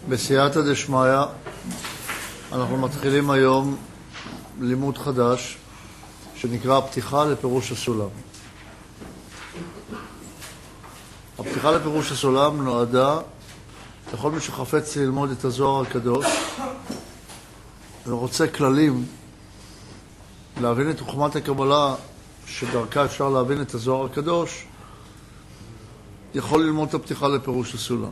בסייעתא דשמיא, אנחנו מתחילים היום לימוד חדש שנקרא הפתיחה לפירוש הסולם. הפתיחה לפירוש הסולם נועדה לכל מי שחפץ ללמוד את הזוהר הקדוש ורוצה כללים להבין את חוכמת הקבלה שדרכה אפשר להבין את הזוהר הקדוש, יכול ללמוד את הפתיחה לפירוש הסולם.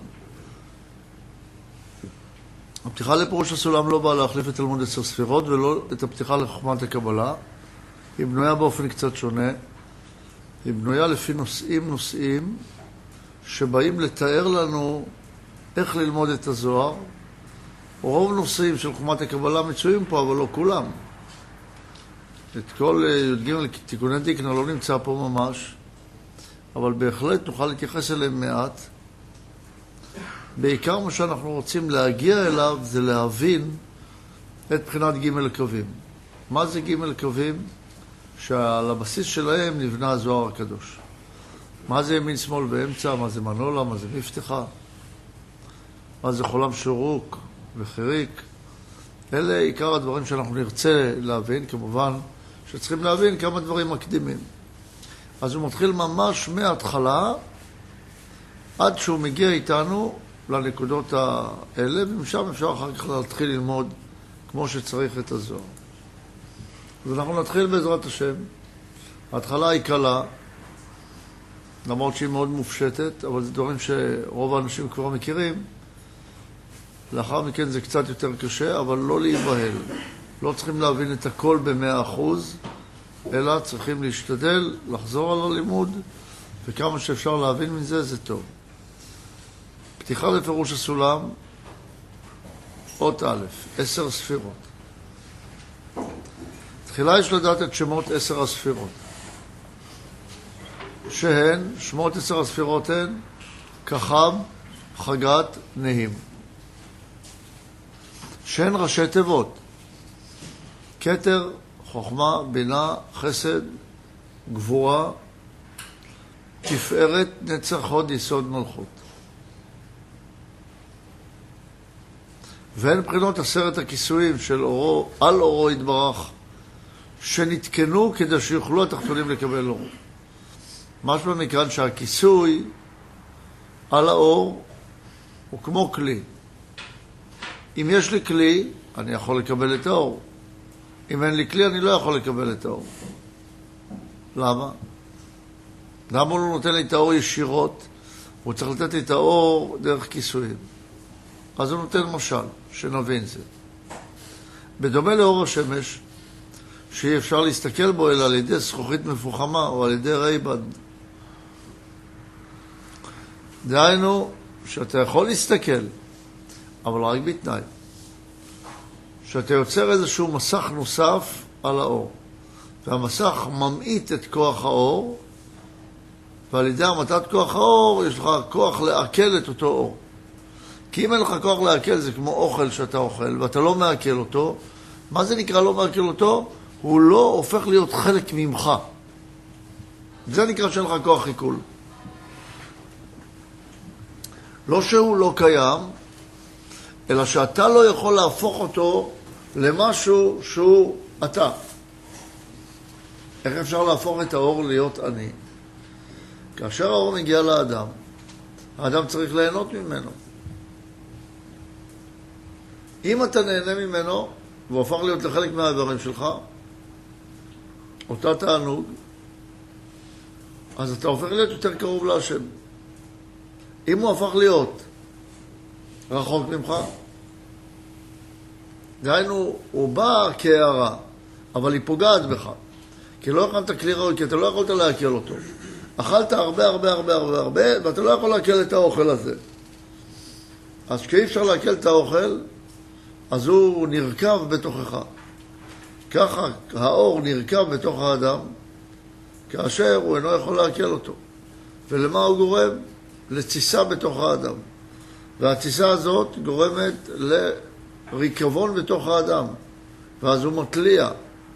הפתיחה לפירוש הסולם לא באה להחליף את תלמוד 10 ספירות ולא את הפתיחה לחוכמת הקבלה. היא בנויה באופן קצת שונה. היא בנויה לפי נושאים שבאים לתאר לנו איך ללמוד את הזוהר. רוב נושאים של חוכמת הקבלה מצויים פה, אבל לא כולם. את כל י"ג תיקוני דיקנה לא נמצא פה ממש, אבל בהחלט נוכל להתייחס אליהם מעט. בעיקר מה שאנחנו רוצים להגיע אליו זה להבין את בחינת ג' קווים. מה זה ג' קווים? שעל הבסיס שלהם נבנה הזוהר הקדוש. מה זה ימין שמאל באמצע? מה זה מנולה? מה זה מפתחה? מה זה חולם שורוק וחיריק? אלה עיקר הדברים שאנחנו נרצה להבין. כמובן שצריכים להבין כמה דברים מקדימים. אז הוא מתחיל ממש מההתחלה עד שהוא מגיע איתנו לנקודות האלה, ומשם אפשר אחר כך להתחיל ללמוד כמו שצריך את הזוהר. אז אנחנו נתחיל בעזרת השם. ההתחלה היא קלה, למרות שהיא מאוד מופשטת, אבל זה דברים שרוב האנשים כבר מכירים. לאחר מכן זה קצת יותר קשה, אבל לא להיבהל. לא צריכים להבין את הכל ב100%, אלא צריכים להשתדל, לחזור על הלימוד, וכמה שאפשר להבין מזה זה טוב. פתיחה לפירוש הסולם, אות א', 10 ספירות. תחילה יש לדעת את שמות 10 הספירות. שהן, שמות 10 הספירות הן, כחב, חגת, נהים. שהן ראשי תיבות. כתר, חוכמה, בינה, חסד, גבורה, תפארת, נצח, הוד, יסוד, מלכות. והן בחינות 10 הכיסויים של אורו, על אורו יתברך, שנתקנו כדי שיוכלו התחתונים לקבל אור. משמע מכאן שהכיסוי על האור הוא כמו כלי. אם יש לי כלי, אני יכול לקבל את האור. אם אין לי כלי, אני לא יכול לקבל את האור. למה? למה הוא לא נותן לי את האור ישירות? הוא צריך לתת לי את האור דרך כיסויים. אז הוא נותן משל, שנבין זה. בדומה לאור השמש, שאי אפשר להסתכל בו אלא על ידי זכוכית מפוחמה או על ידי רייבד. דהיינו שאתה יכול להסתכל, אבל רק בתנאי. שאתה יוצר איזשהו מסך נוסף על האור. והמסך ממעיט את כוח האור, ועל ידי המתת כוח האור יש לך כוח לעכל את אותו אור. כי אם אין לך כוח לעכל, זה כמו אוכל שאתה אוכל, ואתה לא מעכל אותו. מה זה נקרא לא מעכל אותו? הוא לא הופך להיות חלק ממך. זה נקרא שאין לך כוח עיכול. לא שהוא לא קיים, אלא שאתה לא יכול להפוך אותו למשהו שהוא אתה. איך אפשר להפוך את האור להיות אני? כאשר האור מגיע לאדם, האדם צריך ליהנות ממנו. אם אתה נהנה ממנו, והוא הפך להיות לחלק מהאיברים שלך, אותה תענוג, אז אתה הופך להיות יותר קרוב להשם. אם הוא הפך להיות רחוק ממך, דהיינו, הוא בא כהערה, אבל היא פוגעת בך. כי לא אכלת כלי ראוי, כי אתה לא יכולת להקל אותו. אכלת הרבה, ואתה לא יכול להקל את האוכל הזה. אז כשאי אפשר להקל את האוכל, אז הוא נרכב בתוכך. ככה האור נרכב בתוך האדם, כאשר הוא אינו יכול להקל אותו. ולמה הוא גורם? לתסיסה בתוך האדם. והתסיסה הזאת גורמת לריקבון בתוך האדם. ואז הוא מטליע.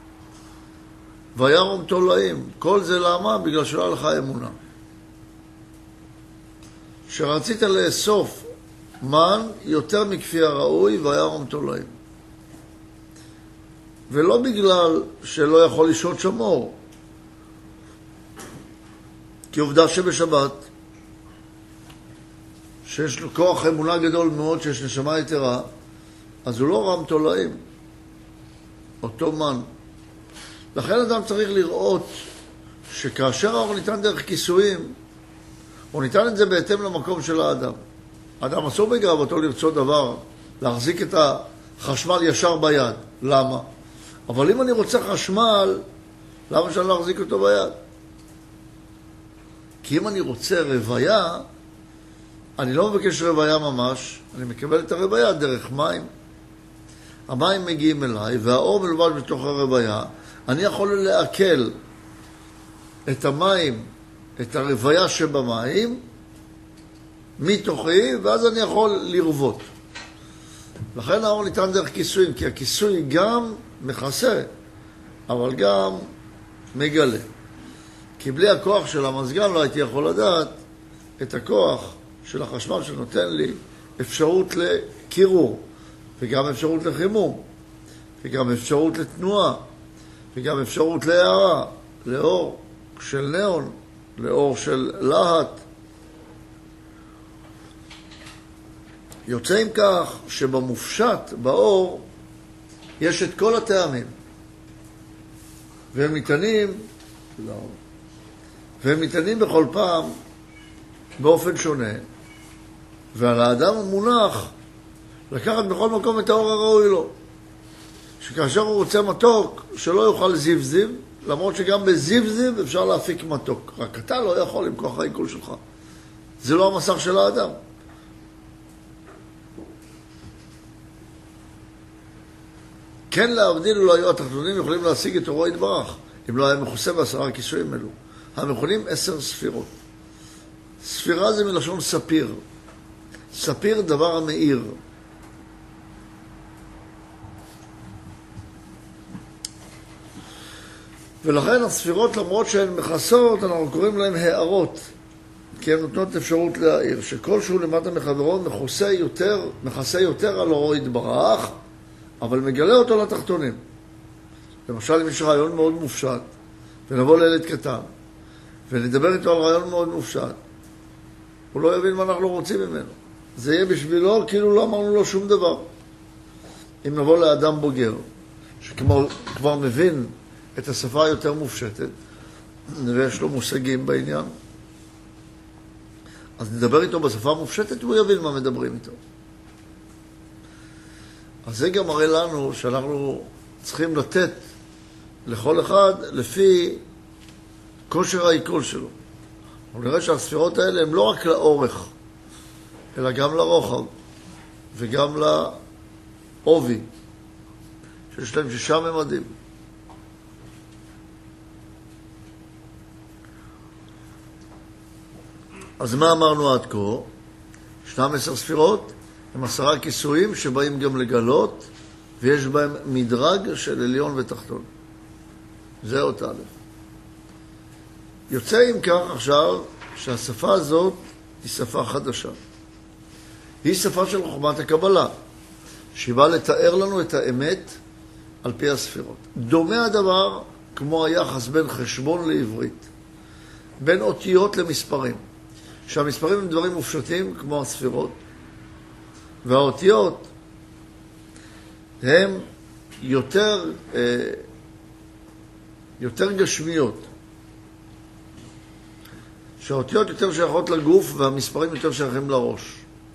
וירום תולעים. כל זה למה? בגלל שלא לך אמונה. שרצית לאסוף מן יותר מכפי הראוי וירום תולעים. ולא בגלל שלא יכול לשהות שם אור, כי עובדה שבשבת, שיש לו כוח אמונה גדול מאוד, שיש נשמה יתרה, אז הוא לא רם תולעים, אותו מן. לכן אדם צריך לראות שכאשר האור ניתן דרך כיסויים, הוא ניתן את זה בהתאם למקום של האדם. האדם אסור בגאוותו לרצות דבר, להחזיק את החשמל ישר ביד. למה? אבל אם אני רוצה חשמל, למה שאני לא אחזיק אותו ביד? כי אם אני רוצה רוויה, אני לא מבקש רוויה ממש, אני מקבל את הרוויה דרך מים. המים מגיעים אליי, והאור מלובש בתוך הרוויה, אני יכול לעכל את המים, את הרוויה שבמים, מתוכי, ואז אני יכול לרוות. לכן האור ניתן דרך כיסויים, כי הכיסוי גם מכסה, אבל גם מגלה. כי בלי הכוח של המזגן לא הייתי יכול לדעת את הכוח של החשמל שנותן לי אפשרות לקירור, וגם אפשרות לחימום, וגם אפשרות לתנועה, וגם אפשרות להארה, לאור של נאון, לאור של להט. יוצא עם כך שבמופשט, באור, יש את כל הטעמים. והם ניתנים בכל פעם באופן שונה. ועל האדם המונח לקחת בכל מקום את האור הראוי לו. שכאשר הוא רוצה מתוק, שלא יוכל זיב-זיב, למרות שגם בזיב-זיב אפשר להפיק מתוק. רק אתה לא יכול עם כוח העיכול שלך. זה לא המסך של האדם. כן להבדיל, לא היו התחתונים יכולים להשיג את אורו יתברך, אם לא היה מכוסה ב10 כיסויים אלו. המכונים 10 ספירות. ספירה זה מלשון ספיר. ספיר דבר המאיר. ולכן הספירות, למרות שהן מכסות, אנחנו קוראים להן הערות, כי הן נותנות אפשרות להאיר, שכל שהוא למטה מחברו מכסה יותר על אורו יתברך, אבל מגלה אותו לתחתונים. למשל, אם יש רעיון מאוד מופשט, ונבוא לילד קטן, ונדבר איתו על רעיון מאוד מופשט, הוא לא יבין מה אנחנו רוצים ממנו. זה יהיה בשבילו כאילו לא אמרנו לו שום דבר. אם נבוא לאדם בוגר, שכבר מבין את השפה היותר מופשטת, ויש לו מושגים בעניין, אז נדבר איתו בשפה מופשטת, והוא יבין מה מדברים איתו. אז זה גם מראה לנו שאנחנו צריכים לתת לכל אחד לפי כושר העיכול שלו. אנחנו נראה שהספירות האלה הן לא רק לאורך, אלא גם לרוחב וגם לעובי, שיש להם 6 ממדים. אז מה אמרנו עד כה? 12 ספירות הם 10 כיסויים שבאים גם לגלות, ויש בהם מדרג של עליון ותחתון. זה אות א'. יוצא עם כך עכשיו שהשפה הזאת היא שפה חדשה. היא שפה של חוכמת הקבלה, שהיא באה לתאר לנו את האמת על פי הספירות. דומה הדבר כמו היחס בין חשבון לעברית, בין אותיות למספרים. שהמספרים הם דברים מופשטים כמו הספירות, והאותיות הן יותר גשמיות. שהאותיות יותר שייכות לגוף והמספרים יותר שייכים לראש.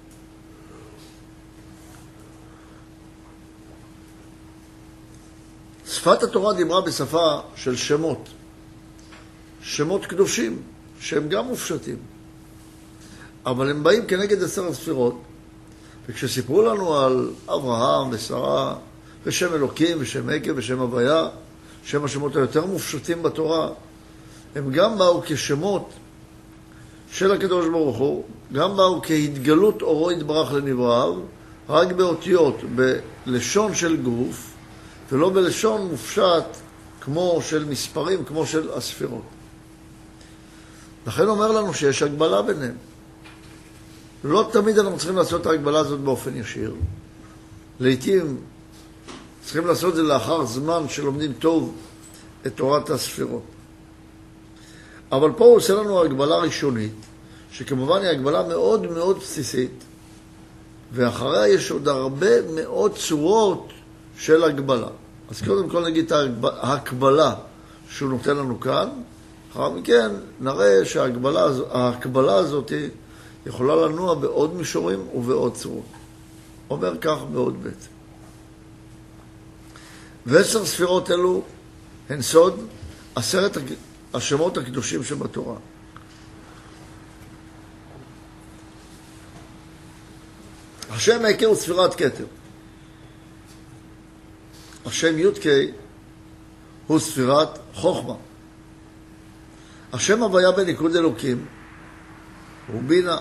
שפת התורה דיברה בשפה של שמות. שמות קדושים, שהם גם מופשטים. אבל הם באים כנגד 10 הספירות. וכשסיפרו לנו על אברהם ושרה, ושם אלוקים ושם עקב ושם הוויה, שם השמות היותר מופשטים בתורה, הם גם באו כשמות של הקדוש ברוך הוא, גם באו כהתגלות אורו יתברך לנבראיו, רק באותיות, בלשון של גוף, ולא בלשון מופשט כמו של מספרים, כמו של הספירות. לכן אומר לנו שיש הגבלה ביניהם. לא תמיד אנחנו צריכים לעשות את ההגבלה הזאת באופן ישיר. לעתים צריכים לעשות את זה לאחר זמן שלומדים טוב את תורת הספירות. אבל פה הוא עושה לנו הגבלה ראשונית, שכמובן היא הגבלה מאוד מאוד בסיסית, ואחריה יש עוד הרבה מאוד צורות של הגבלה. אז קודם כל נגיד את ההקבלה שהוא נותן לנו כאן, אחר מכן נראה שההקבלה הזאת יכולה לנוע בעוד מישורים ובעוד צורות. אומר כך בעוד בית. ו10 ספירות אלו הן סוד 10 השמות הקדושים שבתורה. השם העיקר הוא ספירת כתר. השם י' הוא ספירת חוכמה. השם הוויה בניקוד אלוקים הוא בינה.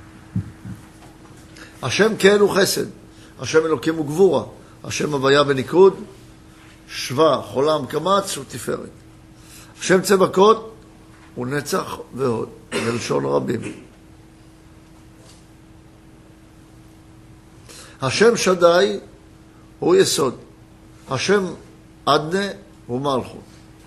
השם כן הוא חסד. השם אלוקים הוא גבורה. השם הוויה בניקוד שווה, חולם, קמץ ותפארת. השם צבקות הוא נצח והוד, בלשון רבים. השם שדי הוא יסוד. השם עדנה הוא מלכות.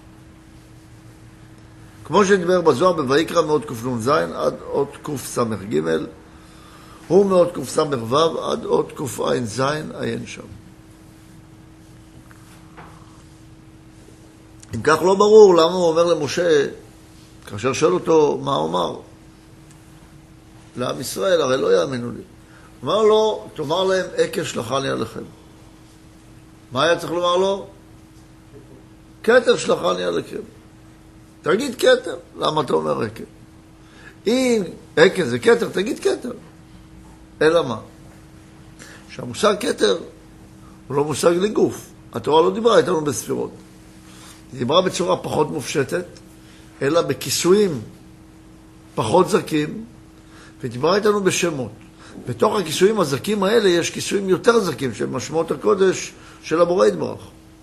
כמו שנדבר בזוהר בויקרא מאות קנ"ז עד אות קס"ג, הוא מאות קס"ו עד אות קע"ז עיין שם. אם כך לא ברור למה הוא אומר למשה, כאשר שואל אותו מה הוא אמר לעם ישראל, הרי לא יאמינו לי. אמר לו, תאמר להם, עקב שלחני עליכם. מה היה צריך לומר לו? כתר שלחני עליכם. תגיד כתר, למה אתה אומר עקב? אם עקב זה כתר, תגיד כתר. אלא מה? שהמושג כתר הוא לא מושג לגוף. התורה לא דיברה איתנו בספירות. היא דיברה בצורה פחות מופשטת, אלא בכיסויים פחות זקים, ודיברה איתנו בשמות. בתוך הכיסויים הזקים האלה יש כיסויים יותר זקים, שהם משמעות הקודש של הבורא יתברך.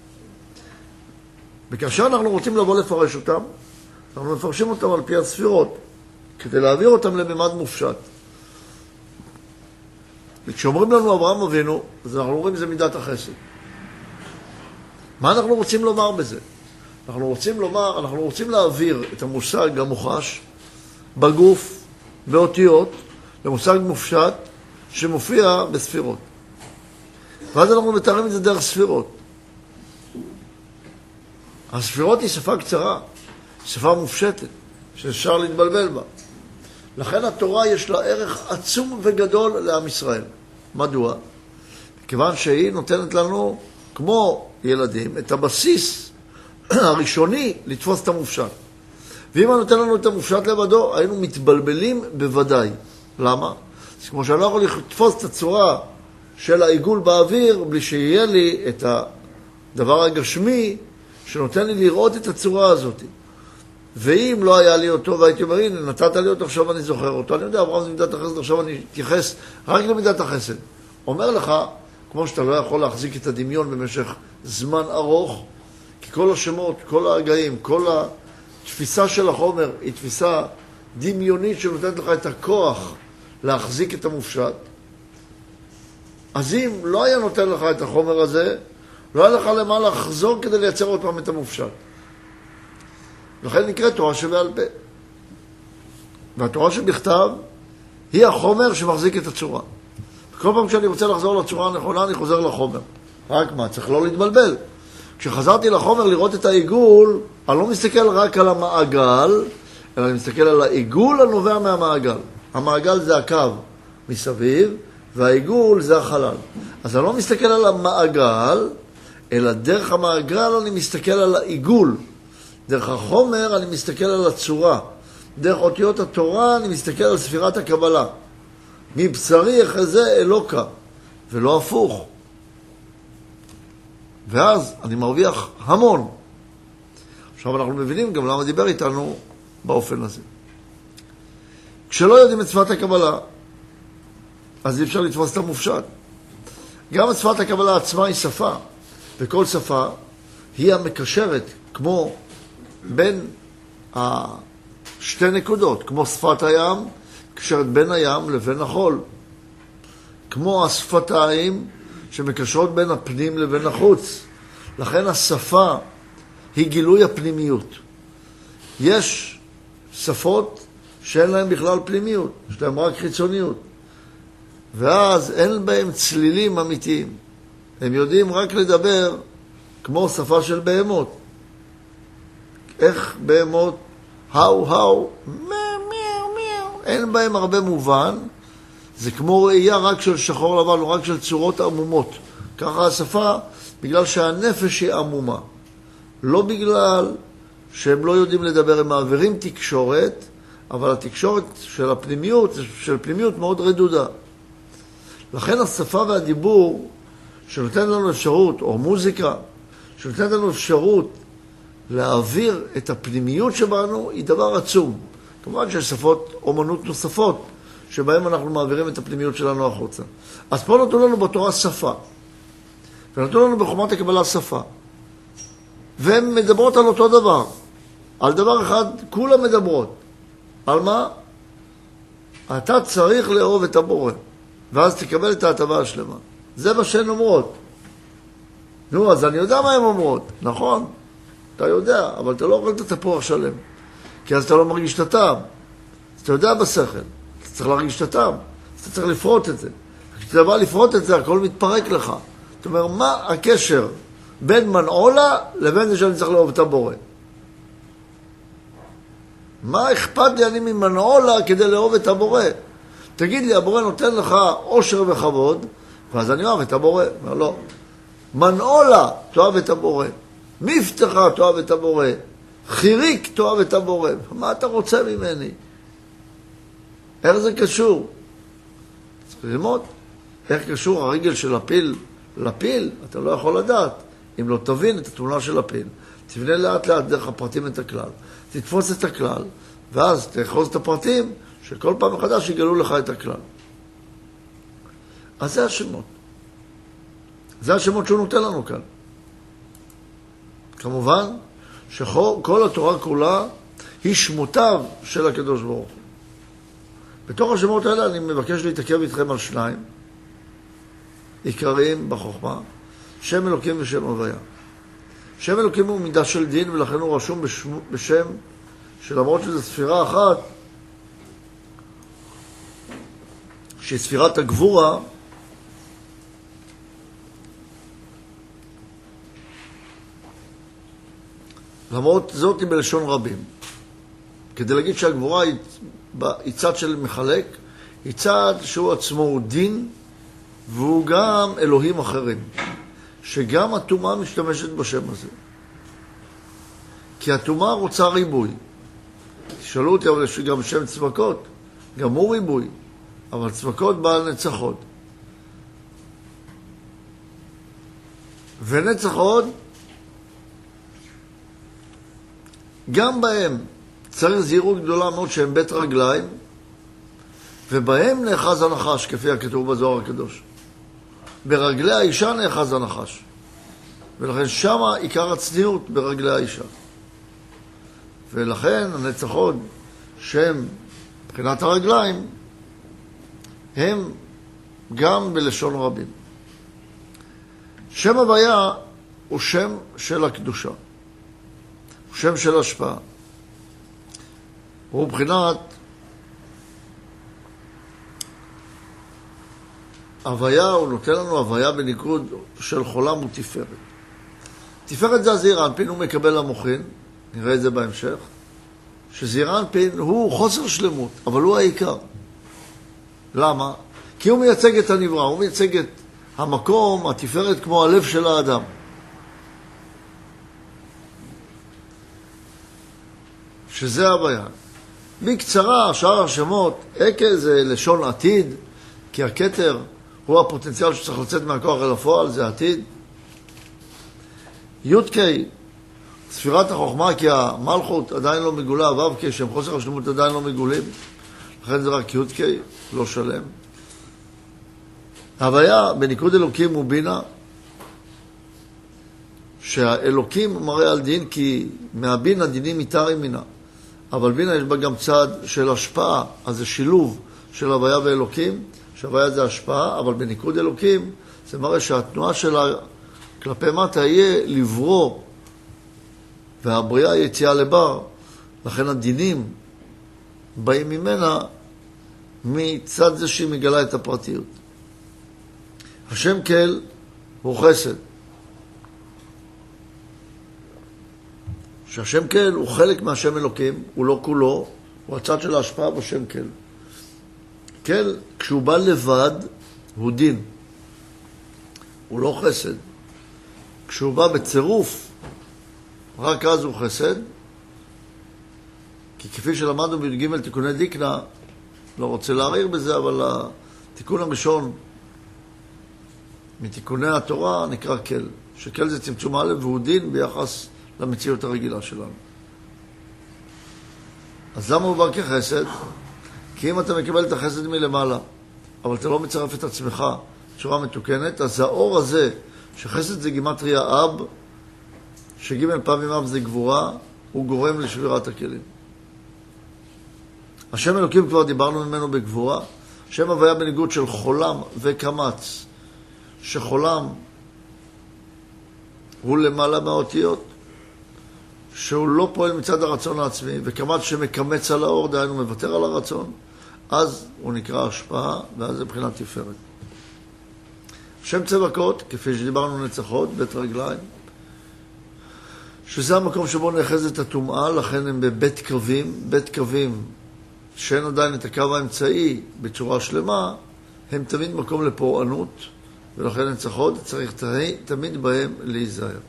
וכאשר אנחנו רוצים לבוא לפרש אותם, אנחנו מפרשים אותם על פי הספירות, כדי להעביר אותם לממד מופשט. וכשאומרים לנו אברהם אבינו, אז אנחנו אומרים זה מידת החסד. מה אנחנו רוצים לומר בזה? אנחנו רוצים להעביר את המושג המוחש בגוף, באותיות, למושג מופשט שמופיע בספירות. ואז אנחנו מתארים את זה דרך ספירות. הספירות היא שפה קצרה, שפה מופשטת, שאפשר להתבלבל בה. לכן התורה יש לה ערך עצום וגדול לעם ישראל. מדוע? כיוון שהיא נותנת לנו, כמו ילדים, את הבסיס הראשוני לתפוס את המופשט. ואם אני נותן לנו את המופשט לבדו, היינו מתבלבלים בוודאי. למה? אז כמו שאני לא יכול לתפוס את הצורה של העיגול באוויר, בלי שיהיה לי את הדבר הגשמי, שנותן לי לראות את הצורה הזאת. ואם לא היה לי אותו, והייתי אומר, הנה, נתת לי אותו, עכשיו אני זוכר אותו. אני יודע, אברהם זה מידת החסד, עכשיו אני אתייחס רק למידת החסד. אומר לך, כמו שאתה לא יכול להחזיק את הדמיון במשך זמן ארוך, כי כל השמות, כל ההגאים, כל התפיסה של החומר היא תפיסה דמיונית שנותנת לך את הכוח להחזיק את המופשט. אז אם לא היה נותן לך את החומר הזה, לא היה לך למה לחזור כדי לייצר עוד פעם את המופשט. לכן נקרא תורה שבעל פה. והתורה שבכתב היא החומר שמחזיק את הצורה. כל פעם כשאני רוצה לחזור לצורה הנכונה, אני חוזר לחומר. רק מה? צריך לא להתבלבל. כשחזרתי לחומר לראות את העיגול, אני לא מסתכל רק על המעגל, אלא אני מסתכל על העיגול הנובע מהמעגל. המעגל זה הקו מסביב, והעיגול זה החלל. אז אני לא מסתכל על המעגל, אלא דרך המעגל אני מסתכל על העיגול. דרך החומר אני מסתכל על הצורה. דרך אותיות התורה אני מסתכל על ספירת הקבלה. מבשרי אחזה אלוקה, ולא הפוך. ואז אני מרוויח המון. עכשיו אנחנו מבינים גם למה דיבר איתנו באופן הזה. כשלא יודעים את שפת הקבלה, אז אי אפשר לתפוס את המופשט. גם שפת הקבלה עצמה היא שפה, וכל שפה היא המקשרת, כמו בין שתי נקודות, כמו שפת הים, קשרת בין הים לבין החול. כמו השפתיים שמקשרות בין הפנים לבין החוץ. לכן השפה היא גילוי הפנימיות. יש שפות שאין להן בכלל פנימיות, יש להן רק חיצוניות. ואז אין בהם צלילים אמיתיים. הם יודעים רק לדבר כמו שפה של בהמות. איך בהמות? האו, מיאו. אין בהם הרבה מובן. זה כמו ראייה רק של שחור לבן, או רק של צורות עמומות. ככה השפה, בגלל שהנפש היא עמומה. לא בגלל שהם לא יודעים לדבר, הם מעבירים תקשורת, אבל התקשורת של הפנימיות, של פנימיות מאוד רדודה. לכן השפה והדיבור שנותן לנו אפשרות, או מוזיקה, שנותן לנו אפשרות להעביר את הפנימיות שבנו, היא דבר עצום. כמובן שיש שפות אומנות נוספות, שבהם אנחנו מעבירים את הפנימיות שלנו החוצה. אז פה נתנו לנו בתורה שפה, ונתנו לנו בחומת הקבלה שפה. והן מדברות על אותו דבר. על דבר אחד, כולם מדברות. על מה? אתה צריך לאהוב את הבורא, ואז תקבל את ההטבה השלמה. זה מה שהן אומרות. נו, אז אני יודע מה הן אומרות. נכון, אתה יודע, אבל אתה לא אוכל את התפוח שלם. כי אז אתה לא מרגיש את הטעם. אז אתה יודע בשכל. אתה צריך להרגיש את הטעם. אז אתה צריך לפרוט את זה. כשאתה בא לפרוט את זה, הכל מתפרק לך. זאת אומרת, מה הקשר בין מנעולה לבין זה שאני צריך לאהוב את הבורא? מה אכפת לי אני ממנעולה כדי לאהוב את הבורא? תגיד לי, הבורא נותן לך עושר וכבוד, ואז אני אוהב את הבורא. אומר, לא. מנעולה, תאהב את הבורא. מבטחה, תאהב את הבורא. חיריק, תאהב את הבורא. מה אתה רוצה ממני? איך זה קשור? צריך ללמוד. איך קשור הרגל של הפיל לפיל? אתה לא יכול לדעת. אם לא תבין את התמונה של הפיל, תבנה לאט לאט דרך הפרטים את הכלל. תתפוס את הכלל, ואז תאחוז את הפרטים, שכל פעם מחדש יגלו לך את הכלל. אז זה השמות. זה השמות שהוא נותן לנו כאן. כמובן שכל התורה כולה היא שמותיו של הקדוש ברוך הוא. בתוך השמות האלה אני מבקש להתעכב איתכם על שניים עיקריים בחוכמה, שם אלוקים ושם הוויה. שם אלוקים הוא מידה של דין, ולכן הוא רשום בשם שלמרות שזו ספירה אחת, שהיא ספירת הגבורה, למרות זאת היא בלשון רבים. כדי להגיד שהגבורה היא צד של מחלק, היא צד שהוא עצמו הוא דין, והוא גם אלוהים אחרים. שגם התאומה משתמשת בשם הזה. כי התאומה רוצה ריבוי. תשאלו אותי, אבל יש גם שם צבקות, גם הוא ריבוי, אבל צבקות בעל נצחות. ונצחות, גם בהם צריך זהירות גדולה מאוד שהם בית רגליים, ובהם נאחז הנחש, כפי הכתוב בזוהר הקדוש. ברגלי האישה נאחז הנחש. ולכן שמה עיקר הצניעות ברגלי האישה. ולכן הנצחות שהם מבחינת הרגליים, הם גם בלשון רבים. שם הוויה הוא שם של הקדושה. הוא שם של השפעה. הוא מבחינת הוויה, הוא נותן לנו הוויה בניקוד של חולם ותפארת. תפארת זה הזעיר אנפין, הוא מקבל למוחין, נראה את זה בהמשך, שזעיר אנפין הוא חוסר שלמות, אבל הוא העיקר. למה? כי הוא מייצג את הנברא, הוא מייצג את המקום, התפארת כמו הלב של האדם. שזה הוויה. בקצרה, שאר השמות, עקה זה לשון עתיד, כי הכתר הוא הפוטנציאל שצריך לצאת מהכוח אל הפועל, זה עתיד. יודקי, ספירת החוכמה, כי המלכות עדיין לא מגולה, ו"ק, שהם חוסר השלמות עדיין לא מגולים, לכן זה רק יודקי, לא שלם. הוויה בניקוד אלוקים הוא בינה, שהאלוקים מראה על דין, כי מהבינה דינים מתארים מינה. אבל בינה יש בה גם צד של השפעה, אז זה שילוב של הוויה ואלוקים, שהוויה זה השפעה, אבל בניקוד אלוקים, זה מראה שהתנועה שלה כלפי מטה יהיה לברוא, והבריאה יציאה לבר, לכן הדינים באים ממנה מצד זה שהיא מגלה את הפרטיות. השם כל הוא חסד. שהשם כל הוא חלק מהשם אלוקים, הוא לא כולו, הוא הצד של ההשפעה בשם כל. כל, כשהוא בא לבד, הוא דין. הוא לא חסד. כשהוא בא בצירוף, רק אז הוא חסד. כי כפי שלמדנו בי"ג תיקוני דיקנה, לא רוצה להעריר בזה, אבל התיקון הראשון מתיקוני התורה נקרא כל. שכל זה צמצום א' והוא דין ביחס למציאות הרגילה שלנו. אז למה הוא בא כחסד? כי אם אתה מקבל את החסד מלמעלה, אבל אתה לא מצרף את עצמך בצורה מתוקנת, אז האור הזה, שחסד זה גימטריה אב, שג' פעמים אב זה גבורה, הוא גורם לשבירת הכלים. השם אלוקים כבר דיברנו ממנו בגבורה, שם הוויה בניגוד של חולם וקמץ, שחולם הוא למעלה מהאותיות, שהוא לא פועל מצד הרצון העצמי, וקמץ שמקמץ על האור, דהיינו מוותר על הרצון, אז הוא נקרא השפעה, ואז זה מבחינת תפארת. שם צבקות, כפי שדיברנו נצחות, בית רגליים, שזה המקום שבו נאחזת הטומאה, לכן הם בבית קווים, בית קווים שאין עדיין את הקו האמצעי בצורה שלמה, הם תמיד מקום לפורענות, ולכן נצחות צריך תמיד בהם להיזהר.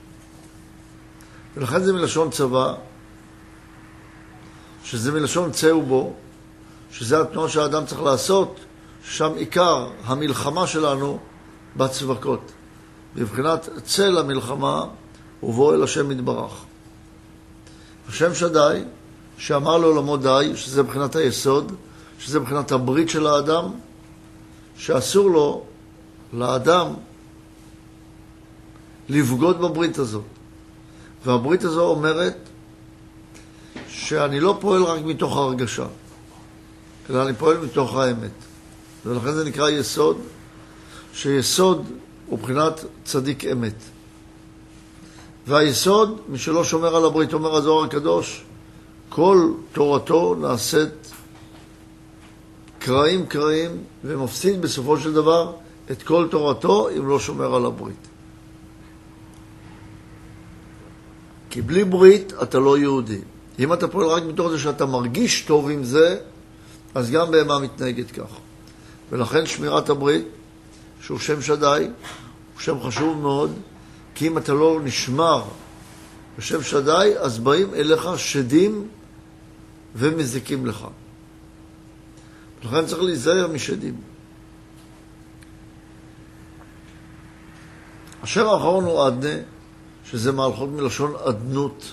ולכן זה מלשון צבא, שזה מלשון צאו בו, שזה התנועה שהאדם צריך לעשות, שם עיקר המלחמה שלנו בצבקות. בבחינת צל המלחמה ובוא אל השם יתברך. השם שדי, שאמר לעולמו די, שזה מבחינת היסוד, שזה מבחינת הברית של האדם, שאסור לו, לאדם, לבגוד בברית הזאת. והברית הזו אומרת שאני לא פועל רק מתוך הרגשה, אלא אני פועל מתוך האמת. ולכן זה נקרא יסוד, שיסוד הוא בחינת צדיק אמת. והיסוד, מי שלא שומר על הברית, אומר הזוהר הקדוש, כל תורתו נעשית קרעים קרעים, ומפסיד בסופו של דבר את כל תורתו אם לא שומר על הברית. כי בלי ברית אתה לא יהודי. אם אתה פועל רק מתוך זה שאתה מרגיש טוב עם זה, אז גם בהמה מתנהגת כך. ולכן שמירת הברית, שהוא שם שדי, הוא שם חשוב מאוד, כי אם אתה לא נשמר בשם שדי, אז באים אליך שדים ומזיקים לך. ולכן צריך להיזהר משדים. השם האחרון הוא אדנה, שזה מהלכות מלשון אדנות.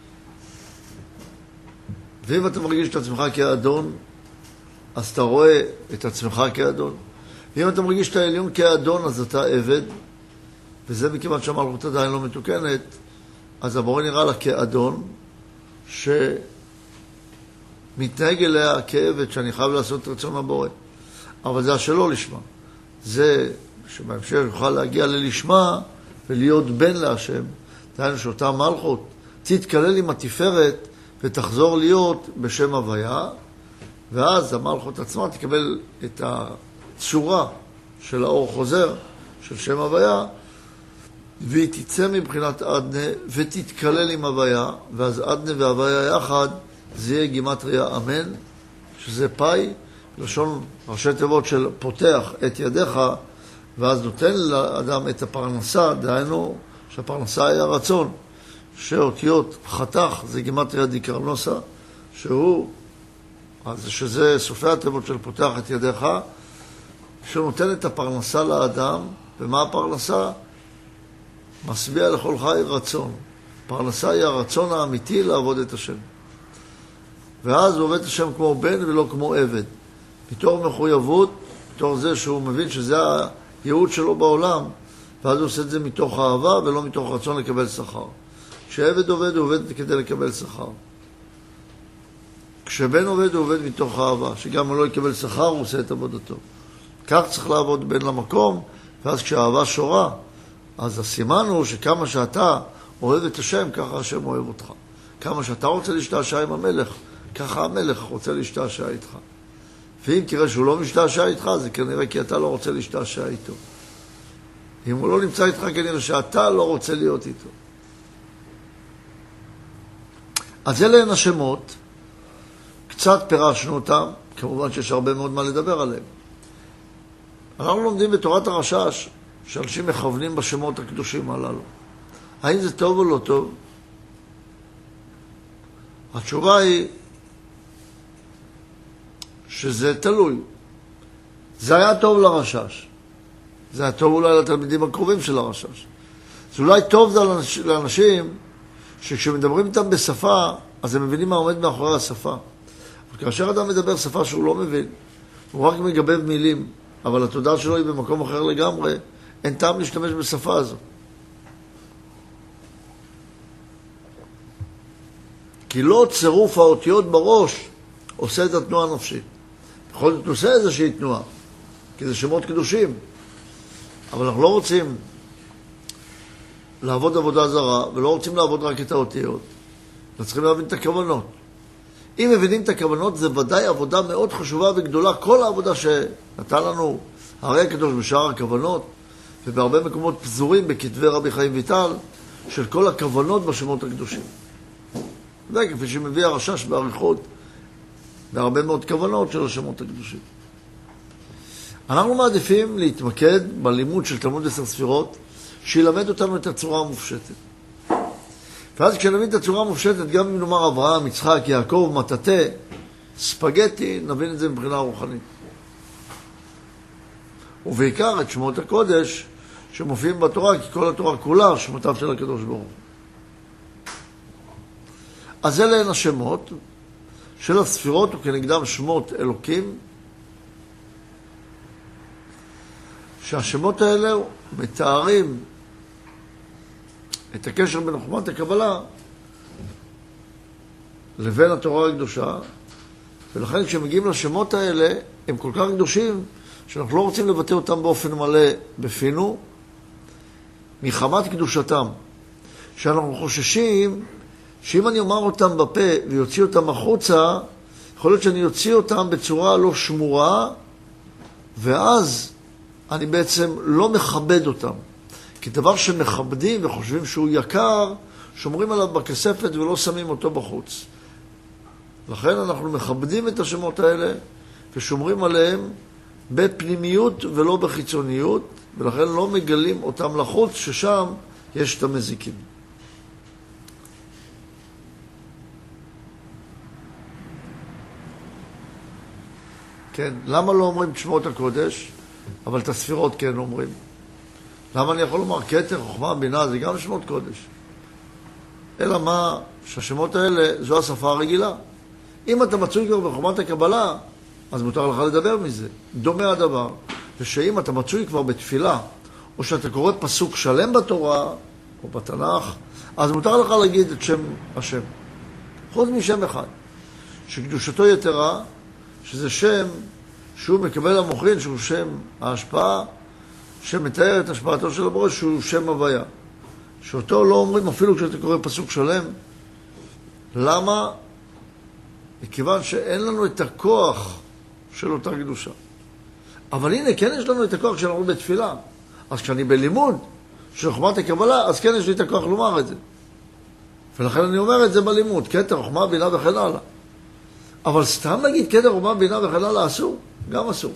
ואם אתה מרגיש את עצמך כאדון, אז אתה רואה את עצמך כאדון. ואם אתה מרגיש את העליון כאדון, אז אתה עבד. וזה מכיוון שהמלכות עדיין לא מתוקנת, אז הבורא נראה לה כאדון, שמתנהג אליה כעבד, שאני חייב לעשות את רצון הבורא. אבל זה השלא לשמה. זה שבהמשך יוכל להגיע ללשמה, ולהיות בן להשם, דהיינו שאותה מלכות תתקלל עם התפארת ותחזור להיות בשם הוויה, ואז המלכות עצמה תקבל את הצורה של האור חוזר של שם הוויה, והיא תצא מבחינת אדנה ותתקלל עם הוויה, ואז אדנה והוויה יחד זה יהיה גימטריה אמן, שזה פאי, לשון ראשי תיבות של פותח את ידיך, ואז נותן לאדם את הפרנסה, דהיינו שהפרנסה היה רצון, שאותיות חתך זה גימטריה דיקרנוסה, שזה סופי התיבות של פותח את ידיך, שנותן את הפרנסה לאדם, ומה הפרנסה? משביע לכל חי רצון. פרנסה היא הרצון האמיתי לעבוד את השם. ואז הוא עובד את השם כמו בן ולא כמו עבד. מתוך מחויבות, מתוך זה שהוא מבין שזה הייעוד שלו בעולם, ואז הוא עושה את זה מתוך אהבה ולא מתוך רצון לקבל שכר. כשעבד עובד, הוא עובד כדי לקבל שכר. כשבן עובד הוא עובד מתוך אהבה, שגם אם לא יקבל שכר הוא עושה את עבודתו. כך צריך לעבוד בין למקום, ואז כשהאהבה שורה, אז הסימן הוא שכמה שאתה אוהב את השם, ככה השם אוהב אותך. כמה שאתה רוצה להשתעשע עם המלך, ככה המלך רוצה להשתעשע איתך. ואם תראה שהוא לא משתעשע איתך, זה כנראה כי אתה לא רוצה להשתעשע איתו. אם הוא לא נמצא איתך, כנראה שאתה לא רוצה להיות איתו. אז אלה הן השמות, קצת פירשנו אותם, כמובן שיש הרבה מאוד מה לדבר עליהם. אנחנו לומדים בתורת הרשש, שאנשים מכוונים בשמות הקדושים הללו. האם זה טוב או לא טוב? התשובה היא שזה תלוי. זה היה טוב לרשש. זה היה טוב אולי לתלמידים הקרובים של הרשש. זה אולי טוב לאנשים שכשמדברים איתם בשפה, אז הם מבינים מה עומד מאחורי השפה. אבל כאשר אדם מדבר שפה שהוא לא מבין, הוא רק מגבב מילים, אבל התודעה שלו היא במקום אחר לגמרי, אין טעם להשתמש בשפה הזו. כי לא צירוף האותיות בראש עושה את התנועה הנפשית. בכל זאת עושה איזושהי תנועה, כי זה שמות קדושים. אבל אנחנו לא רוצים לעבוד עבודה זרה, ולא רוצים לעבוד רק את האותיות. אנחנו צריכים להבין את הכוונות. אם מבינים את הכוונות, זה ודאי עבודה מאוד חשובה וגדולה. כל העבודה שנתן לנו הרי הקדוש בשאר הכוונות, ובהרבה מקומות פזורים בכתבי רבי חיים ויטל, של כל הכוונות בשמות הקדושים. וכפי שמביא הרשש בעריכות, בהרבה מאוד כוונות של השמות הקדושים. אנחנו מעדיפים להתמקד בלימוד של תלמוד 10 ספירות, שילמד אותנו את הצורה המופשטת. ואז כשנבין את הצורה המופשטת, גם אם נאמר אברהם, יצחק, יעקב, מטאטא, ספגטי, נבין את זה מבחינה רוחנית. ובעיקר את שמות הקודש שמופיעים בתורה, כי כל התורה כולה שמותיו של הקדוש ברוך הוא. אז אלה הן השמות של הספירות, וכנגדם שמות אלוקים, שהשמות האלה מתארים את הקשר בין חוכמת הקבלה לבין התורה הקדושה, ולכן כשמגיעים לשמות האלה, הם כל כך קדושים, שאנחנו לא רוצים לבטא אותם באופן מלא בפינו, מחמת קדושתם, שאנחנו חוששים שאם אני אומר אותם בפה ויוציא אותם החוצה, יכול להיות שאני יוציא אותם בצורה לא שמורה, ואז אני בעצם לא מכבד אותם. כי דבר שמכבדים וחושבים שהוא יקר, שומרים עליו בכספת ולא שמים אותו בחוץ. לכן אנחנו מכבדים את השמות האלה ושומרים עליהם בפנימיות ולא בחיצוניות, ולכן לא מגלים אותם לחוץ, ששם יש את המזיקים. כן, למה לא אומרים את שמות הקודש, אבל את הספירות כן אומרים? למה אני יכול לומר כתר, חוכמה, בינה, זה גם שמות קודש? אלא מה, שהשמות האלה זו השפה הרגילה. אם אתה מצוי כבר בחוכמת הקבלה, אז מותר לך לדבר מזה. דומה הדבר, ושאם אתה מצוי כבר בתפילה, או שאתה קורא פסוק שלם בתורה, או בתנ"ך, אז מותר לך להגיד את שם השם. חוץ משם אחד, שקדושתו יתרה, שזה שם שהוא מקבל המוחין, שהוא שם ההשפעה, שמתאר את השפעתו של הבורא, שהוא שם הוויה. שאותו לא אומרים אפילו כשאתה קורא פסוק שלם. למה? מכיוון שאין לנו את הכוח של אותה קדושה. אבל הנה, כן יש לנו את הכוח שאנחנו בתפילה. אז כשאני בלימוד של חוכמת הקבלה, אז כן יש לי את הכוח לומר את זה. ולכן אני אומר את זה בלימוד, כתר, חוכמה, בינה וכן הלאה. אבל סתם להגיד כתר, חוכמה, בינה וכן הלאה אסור? גם אסור.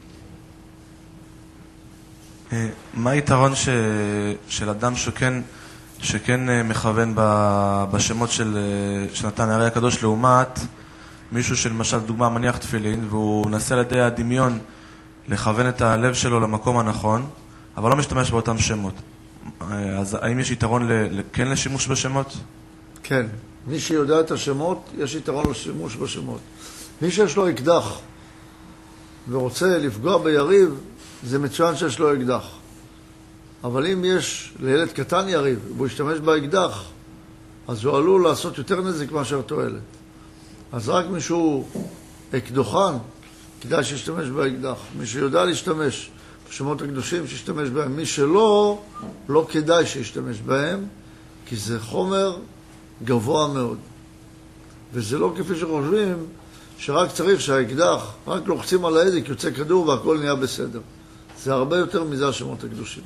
מה היתרון של אדם שכן מכוון בשמות שנתן הרי הקדוש לעומת מישהו שלמשל דוגמה מניח תפילין והוא מנסה על ידי הדמיון לכוון את הלב שלו למקום הנכון אבל לא משתמש באותם שמות? אז האם יש יתרון כן לשימוש בשמות? כן, מי שיודע את השמות יש יתרון לשימוש בשמות. מי שיש לו אקדח ורוצה לפגוע ביריב, זה מצוין שיש לו אקדח. אבל אם יש לילד קטן יריב והוא ישתמש באקדח, אז הוא עלול לעשות יותר נזק מאשר תועלת. אז רק מישהו אקדוחן, כדאי שישתמש באקדח. מי שיודע להשתמש בשמות הקדושים, שישתמש בהם. מי שלא, לא כדאי שישתמש בהם, כי זה חומר גבוה מאוד. וזה לא כפי שחושבים, שרק צריך שהאקדח, רק לוחצים על ההדק, יוצא כדור והכל נהיה בסדר. זה הרבה יותר מזה השמות הקדושים.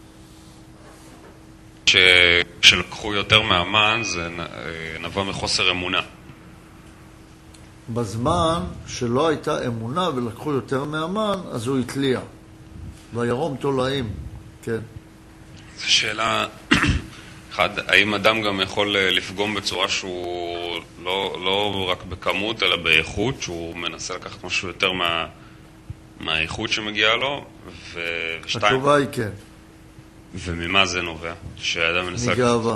כשלקחו יותר מהמן, זה נבע מחוסר אמונה. בזמן שלא הייתה אמונה ולקחו יותר מהמן, אז הוא התליע. וירום תולעים, כן. זו שאלה, אחד, האם אדם גם יכול לפגום בצורה שהוא לא רק בכמות, אלא באיכות, שהוא מנסה לקחת משהו יותר מהאיכות שמגיעה לו, ושתיים... התשובה היא כן. וממה זה נובע? שהאדם מנסה... מגאווה.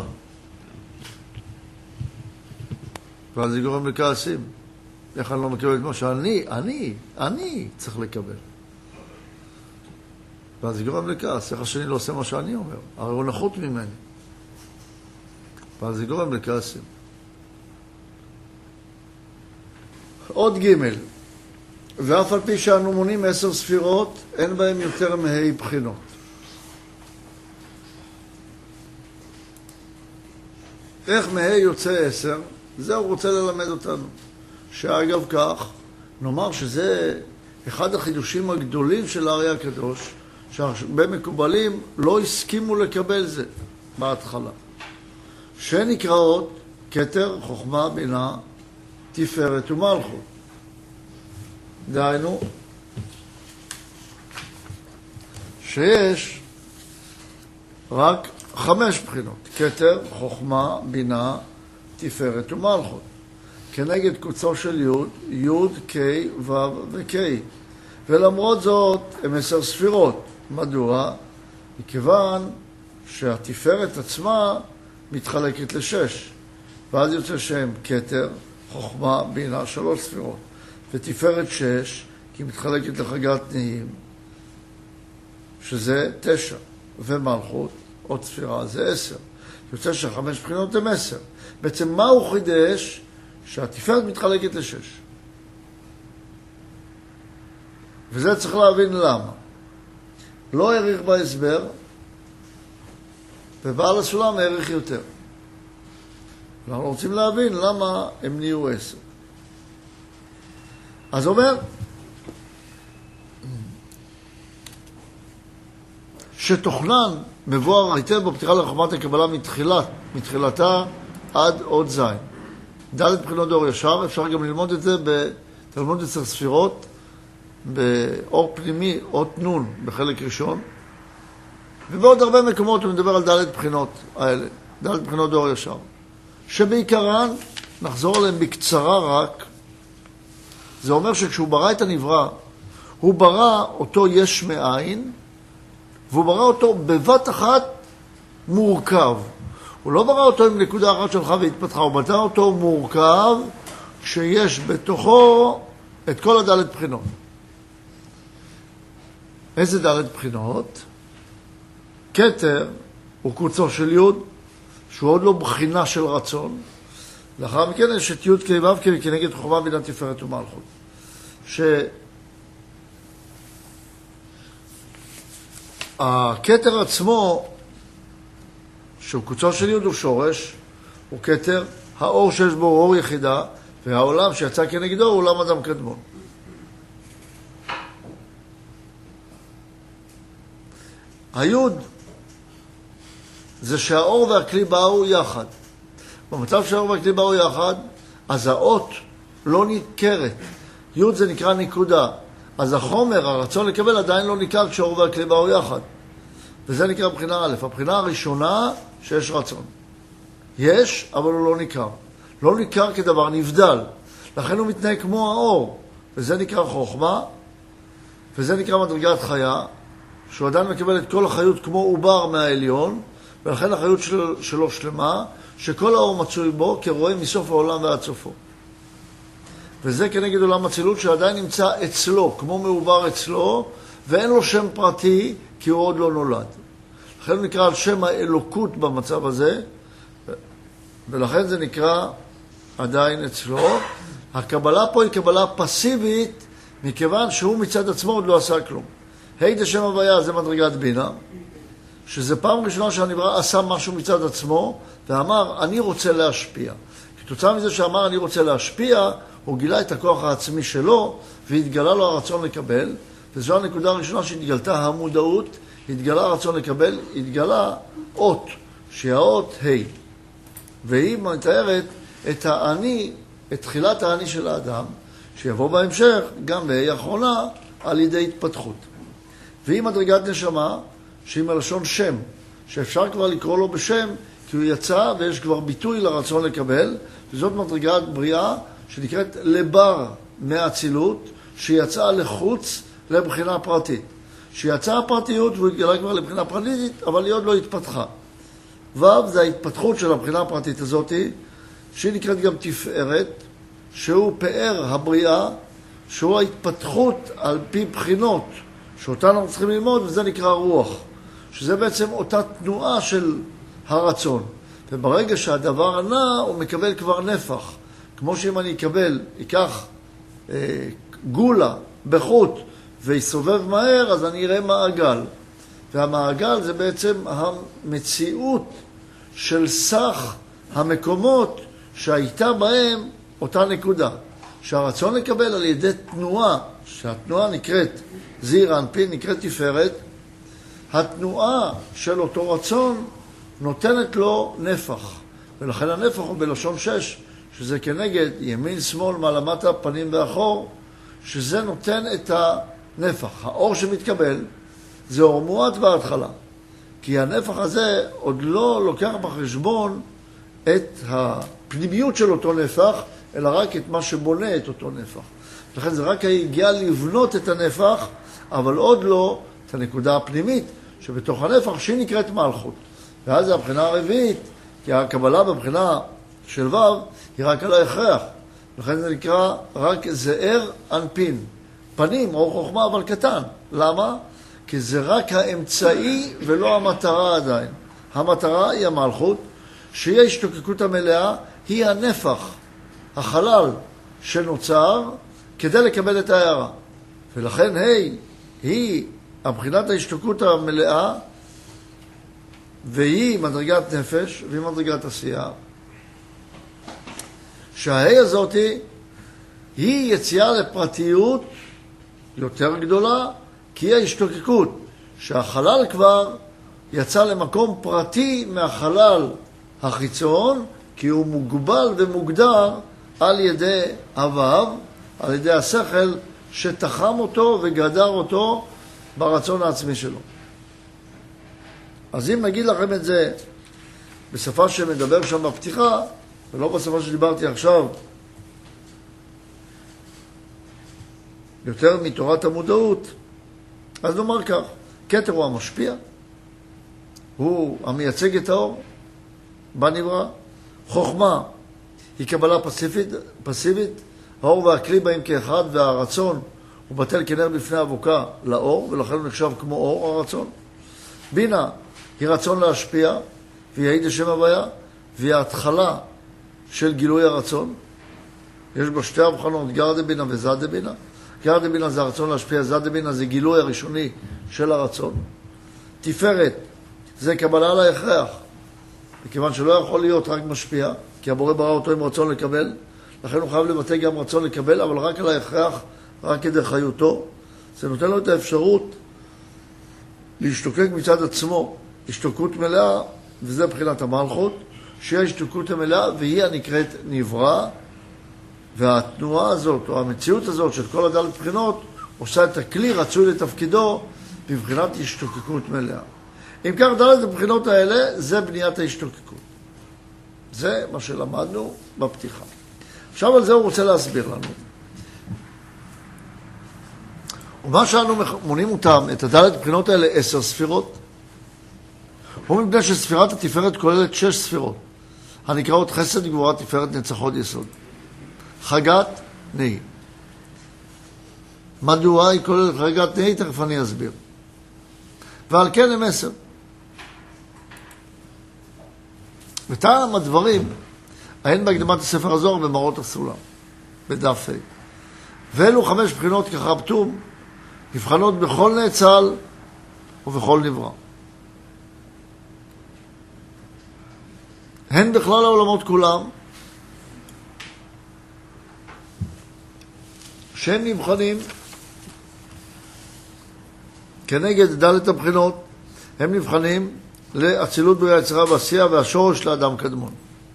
ואז זה גורם לכעסים. איך אני לא מקבל את מה שאני צריך לקבל. ואז זה גורם לכעס. איך השני לא עושה מה שאני אומר? הרי הוא נחות ממני. ואז זה גורם לכעסים. עוד ג' ואף על פי שאנו מונים 10 ספירות, אין בהם יותר מהי בחינות. איך מהי יוצא 10? זה הוא רוצה ללמד אותנו. שאגב כך, נאמר שזה אחד החידושים הגדולים של הארי הקדוש, שהרבה מקובלים לא הסכימו לקבל זה בהתחלה. שנקראות כתר, חוכמה, בינה, תפארת ומלכות. דהיינו, שיש רק 5 בחינות, כתר, חוכמה, בינה, תפארת ומלכות. כנגד קוצו של י', ק', ו' וק'. ולמרות זאת, הם 10 ספירות. מדוע? מכיוון שהתפארת עצמה מתחלקת ל6. ואז יוצא שהם כתר, חוכמה, בינה, 3 ספירות. ותפארת 6, כי היא מתחלקת לחגת נהיים, שזה 9. ומלכות, עוד ספירה, זה 10. יוצא ש5 בחינות הם 10. בעצם מה הוא חידש? שהתפארת מתחלקת ל6. וזה צריך להבין למה. לא העריך בהסבר, ובעל הסולם העריך יותר. אנחנו רוצים להבין למה הם נהיו 10. אז אומר, שתוכנן מבואר היטב בפתיחה לחוכמת הקבלה מתחילתה עד עוד זין. ד' בחינות דור ישר, אפשר גם ללמוד את זה בתלמוד 10 ספירות, באור פנימי, אות נון, בחלק ראשון. ובעוד הרבה מקומות הוא מדבר על ד' בחינות האלה, ד' בחינות דור ישר. שבעיקרן, נחזור עליהם בקצרה רק, זה אומר שכשהוא ברא את הנברא, הוא ברא אותו יש מאין, והוא ברא אותו בבת אחת מורכב. הוא לא ברא אותו עם נקודה אחת שלך והתפתחה, הוא ברא אותו מורכב, שיש בתוכו את כל הד' בחינות. איזה ד' בחינות? כתר הוא קוצו של י', שהוא עוד לא בחינה של רצון. לאחר מכן יש את י' כ' ו' כנגד חוכמה, בינה, תפארת ומלכות. שהכתר עצמו, שהוא קוצו של י' הוא שורש, הוא כתר, האור שיש בו הוא אור יחידה, והעולם שיצא כנגדו הוא עולם אדם קדמון. היוד זה שהאור והכלי באו יחד. במצב שהאור והכלי באו יחד, אז האות לא ניכרת. יוד זה נקרא נקודה. אז החומר, הרצון לקבל עדיין לא ניכר כשהאור והכלי באו יחד. וזה נקרא בחינה א'. הבחינה הראשונה שיש רצון. יש, אבל הוא לא ניכר. לא ניכר כדבר נבדל. לכן הוא מתנהג כמו האור. וזה נקרא חוכמה, וזה נקרא מדרגת חיה, שהוא עדיין מקבל את כל החיות כמו עובר מהעליון, ולכן החיות שלו שלמה, שכל האור מצוי בו כרואה מסוף העולם ועד סופו. וזה כנגד עולם הצילות שעדיין נמצא אצלו, כמו מעובר אצלו, ואין לו שם פרטי, כי הוא עוד לא נולד. לכן הוא נקרא על שם האלוקות במצב הזה, ולכן זה נקרא עדיין אצלו. הקבלה פה היא קבלה פסיבית, מכיוון שהוא מצד עצמו עוד לא עשה כלום. ה' דשם הוויה זה מדרגת בינה, שזה פעם ראשונה שהנברא עשה משהו מצד עצמו, ואמר, אני רוצה להשפיע. כתוצאה מזה שאמר, אני רוצה להשפיע, הוא גילה את הכוח העצמי שלו, והתגלה לו הרצון לקבל, וזו הנקודה הראשונה שהתגלתה המודעות, התגלה הרצון לקבל, התגלה אות, שהיא האות ה', והיא מתארת את האני, את תחילת האני של האדם, שיבוא בהמשך, גם בה' האחרונה, על ידי התפתחות. והיא מדרגת נשמה, שהיא מלשון שם, שאפשר כבר לקרוא לו בשם, כי הוא יצא ויש כבר ביטוי לרצון לקבל, וזאת מדרגת בריאה שנקראת לבר מהאצילות, שיצאה לחוץ לבחינה פרטית. שיצאה הפרטיות והוא התגלה כבר לבחינה פרטית, אבל היא עוד לא התפתחה. ו' זה ההתפתחות של הבחינה הפרטית הזאת, שהיא נקראת גם תפארת, שהוא פאר הבריאה, שהוא ההתפתחות על פי בחינות, שאותן אנחנו צריכים ללמוד, וזה נקרא רוח. שזה בעצם אותה תנועה של הרצון. וברגע שהדבר נע, הוא מקבל כבר נפח. כמו שאם אני אקח גולה בחוט ויסובב מהר, אז אני אראה מעגל. והמעגל זה בעצם המציאות של סך המקומות שהייתה בהם אותה נקודה. שהרצון לקבל על ידי תנועה, שהתנועה נקראת זעיר אנפין, נקראת תפארת, התנועה של אותו רצון נותנת לו נפח. ולכן הנפח הוא בלשון 6, שזה כנגד ימין, שמאל, מעלה, מטה, פנים ואחור, שזה נותן את הנפח. האור שמתקבל זה אור מועט בהתחלה, כי הנפח הזה עוד לא לוקח בחשבון את הפנימיות של אותו נפח, אלא רק את מה שבונה את אותו נפח. לכן זה רק הגיע לבנות את הנפח, אבל עוד לא את הנקודה הפנימית שבתוך הנפח, שהיא נקראת מלכות. ואז זה הבחינה הרביעית, כי הקבלה בבחינה של ו' היא רק על ההכרח. לכן זה נקרא רק זעיר אנפין. פנים, אור חוכמה, אבל קטן. למה? כי זה רק האמצעי ולא המטרה עדיין. המטרה היא המלכות, שהיא ההשתוקקות המלאה, היא הנפח, החלל שנוצר כדי לקבל את ההערה. ולכן היא הבחינת ההשתוקקות המלאה, והיא מדרגת נפש, והיא מדרגת עשייה. שההי הזאת היא יציאה לפרטיות יותר גדולה, כי היא ההשתוקקות, שהחלל כבר יצא למקום פרטי מהחלל החיצון, כי הוא מוגבל ומוגדר על ידי הוו, על ידי השכל שתחם אותו וגדר אותו ברצון העצמי שלו. אז אם נגיד לכם את זה בשפה שמדבר שם בפתיחה, ולא בשפה שדיברתי עכשיו, יותר מתורת המודעות, אז נאמר כך, כתר הוא המשפיע, הוא המייצג את האור בנברא, חוכמה היא קבלה פסיבית, האור והכלי באים כאחד, והרצון הוא בטל כנר בפני אבוקה לאור, ולכן הוא נחשב כמו אור הרצון. בינה היא רצון להשפיע, והיא ה' דשם הוויה, והיא ההתחלה של גילוי הרצון. יש בה שתי הבחנות, גר דבינה וזד דבינה. גר דבינה זה הרצון להשפיע, זד דבינה זה גילוי הראשוני של הרצון. תפארת זה קבלה על ההכרח, מכיוון שלא יכול להיות רק משפיע, כי הבורא ברא אותו עם רצון לקבל, לכן הוא חייב לבטא גם רצון לקבל, אבל רק על ההכרח, רק כדי חיותו. זה נותן לו את האפשרות להשתוקק מצד עצמו, השתוקקות מלאה, וזה בחינת המלכות, שהיא ההשתוקקות המלאה, והיא הנקראת נברא, והתנועה הזאת, או המציאות הזאת של כל הדלת בחינות, עושה את הכלי רצוי לתפקידו, בבחינת השתוקקות מלאה. אם כך דלת הבחינות האלה, זה בניית ההשתוקקות. זה מה שלמדנו בפתיחה. עכשיו על זה הוא רוצה להסביר לנו. ומה שאנו מונים אותם, את הדלת הבחינות האלה, 10 ספירות, הוא מפני שספירת התפארת כוללת 6 ספירות, הנקראות חסד, גבורה, תפארת, נצח, יסוד. חגת, נהי. מדוע היא כוללת חגת נהי? תכף אני אסביר. ועל כן הם 10. וטעם הדברים, אין בהקדמת הספר הזוהר במראות הסולם. בדף ה'. ואלו 5 בחינות כחרבטום, נבחנות בכל נאצל ובכל נברא. הן בכלל העולמות כולם, שהם נבחנים כנגד ד' הבחינות, הם נבחנים לאצילות בריאה יצירה ועשייה והשורש לאדם קדמון.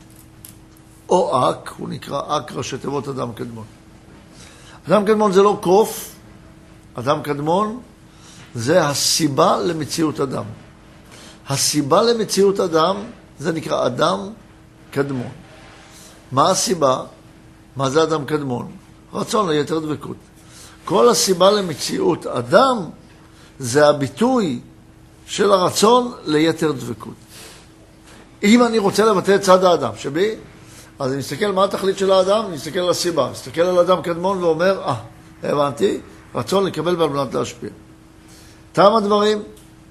או אק, הוא נקרא אק ראשי תיבות אדם קדמון. אדם קדמון זה לא קוף, אדם קדמון זה הסיבה למציאות אדם. הסיבה למציאות אדם זה נקרא אדם קדמון. מה הסיבה? מה זה אדם קדמון? רצון ליתר דבקות. כל הסיבה למציאות אדם זה הביטוי של הרצון ליתר דבקות. אם אני רוצה לבטא את צד האדם שבי, אז אני מסתכל מה התכלית של האדם, אני מסתכל על הסיבה, מסתכל על אדם קדמון ואומר, הבנתי, רצון לקבל ועל מנת להשפיע. טעם הדברים,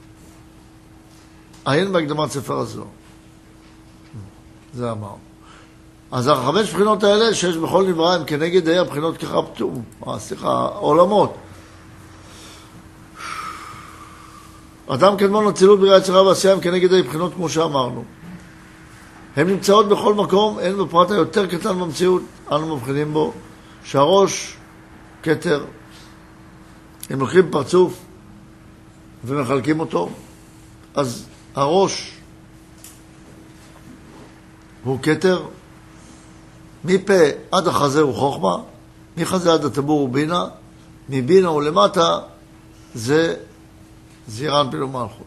עיין בהקדמת ספר הזוהר. זה אמר. אז 5 בחינות האלה שיש בכל נברא הם כנגד הבחינות כחרבטום, עולמות. אדם קדמון אצילות בריאה יצירה ועשייה הם כנגד הבחינות כמו שאמרנו. הן נמצאות בכל מקום, הן בפרט היותר קטן במציאות, אנו מבחינים בו, שהראש כתר, הם לוקחים פרצוף ומחלקים אותו, אז הראש הוא כתר, מפה עד החזה הוא חוכמה, מחזה עד הטבור הוא בינה, מבינה ולמטה זה זעיר אנפין ומלכות.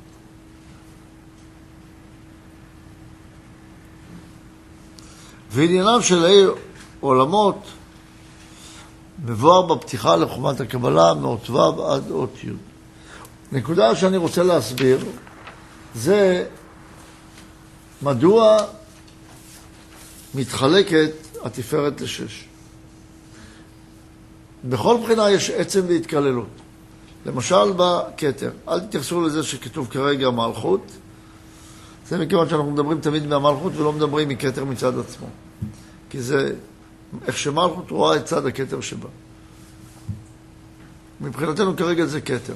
ועניינם של עולמות מבואר בפתיחה לחוכמת הקבלה מאות ו' עד אות י'. נקודה שאני רוצה להסביר זה מדוע מתחלקת התפארת לשש. בכל בחינה יש עצם והתקללות. למשל בכתר, אל תתייחסו לזה שכתוב כרגע מלכות, זה מכיוון שאנחנו מדברים תמיד מהמלכות ולא מדברים מכתר מצד עצמו. כי זה איך שמלכות רואה את צד הכתר שבה. מבחינתנו כרגע זה כתר.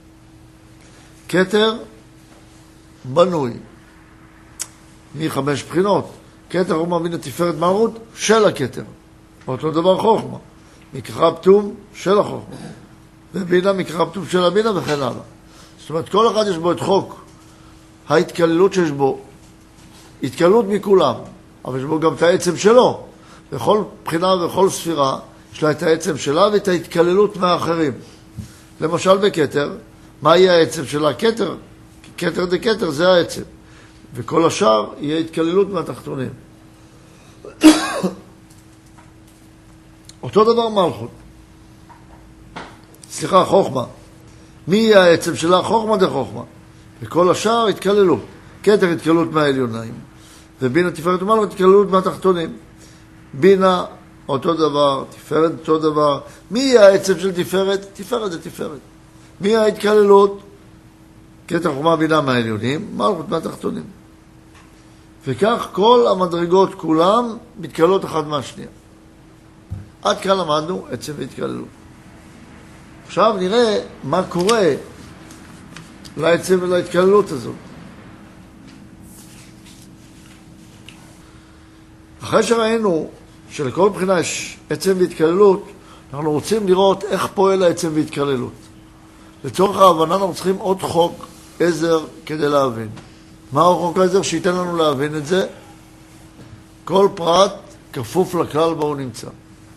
כתר בנוי מ5 בחינות. כתר הוא מאמין לתפארת מלכות של הכתר. אותו דבר חוכמה. מכחרבטום של החוכמה. ובינה מכחרבטום של הבינה וכן הלאה. זאת אומרת, כל אחד יש בו את חוק ההתקללות שיש בו. התקללות מכולם. אבל יש בו גם את העצם שלו. בכל בחינה ובכל ספירה יש לה את העצם שלה ואת ההתקללות מהאחרים. למשל בכתר, מה יהיה העצם שלה? כתר. כתר דכתר זה העצם. וכל השאר יהיה התקללות מהתחתונים. אותו דבר מלכות. סליחה, חוכמה. מי יהיה העצם שלה? חוכמה דחוכמה. וכל השאר התקללות. כתר התקללות מהעליוניים. ובינה תפארת ומלכות התקללות מהתחתונים. בינה אותו דבר, תפארת אותו דבר. מי יהיה העצם של תפארת? תפארת זה תפארת. מי יהיה ההתקללות? כתר חוכמה בינה מהעליונים, מלכות מהתחתונים. וכך כל המדרגות כולם מתקללות אחת מהשנייה. עד כאן למדנו עצם והתקללות. עכשיו נראה מה קורה לעצם ולהתקללות הזאת. אחרי שראינו שלכל בחינה יש עצם והתקללות, אנחנו רוצים לראות איך פועל העצם והתקללות. לצורך ההבנה אנחנו צריכים עוד חוק עזר כדי להבין. מהו חוק העזר שייתן לנו להבין את זה? כל פרט כפוף לכלל בו הוא נמצא.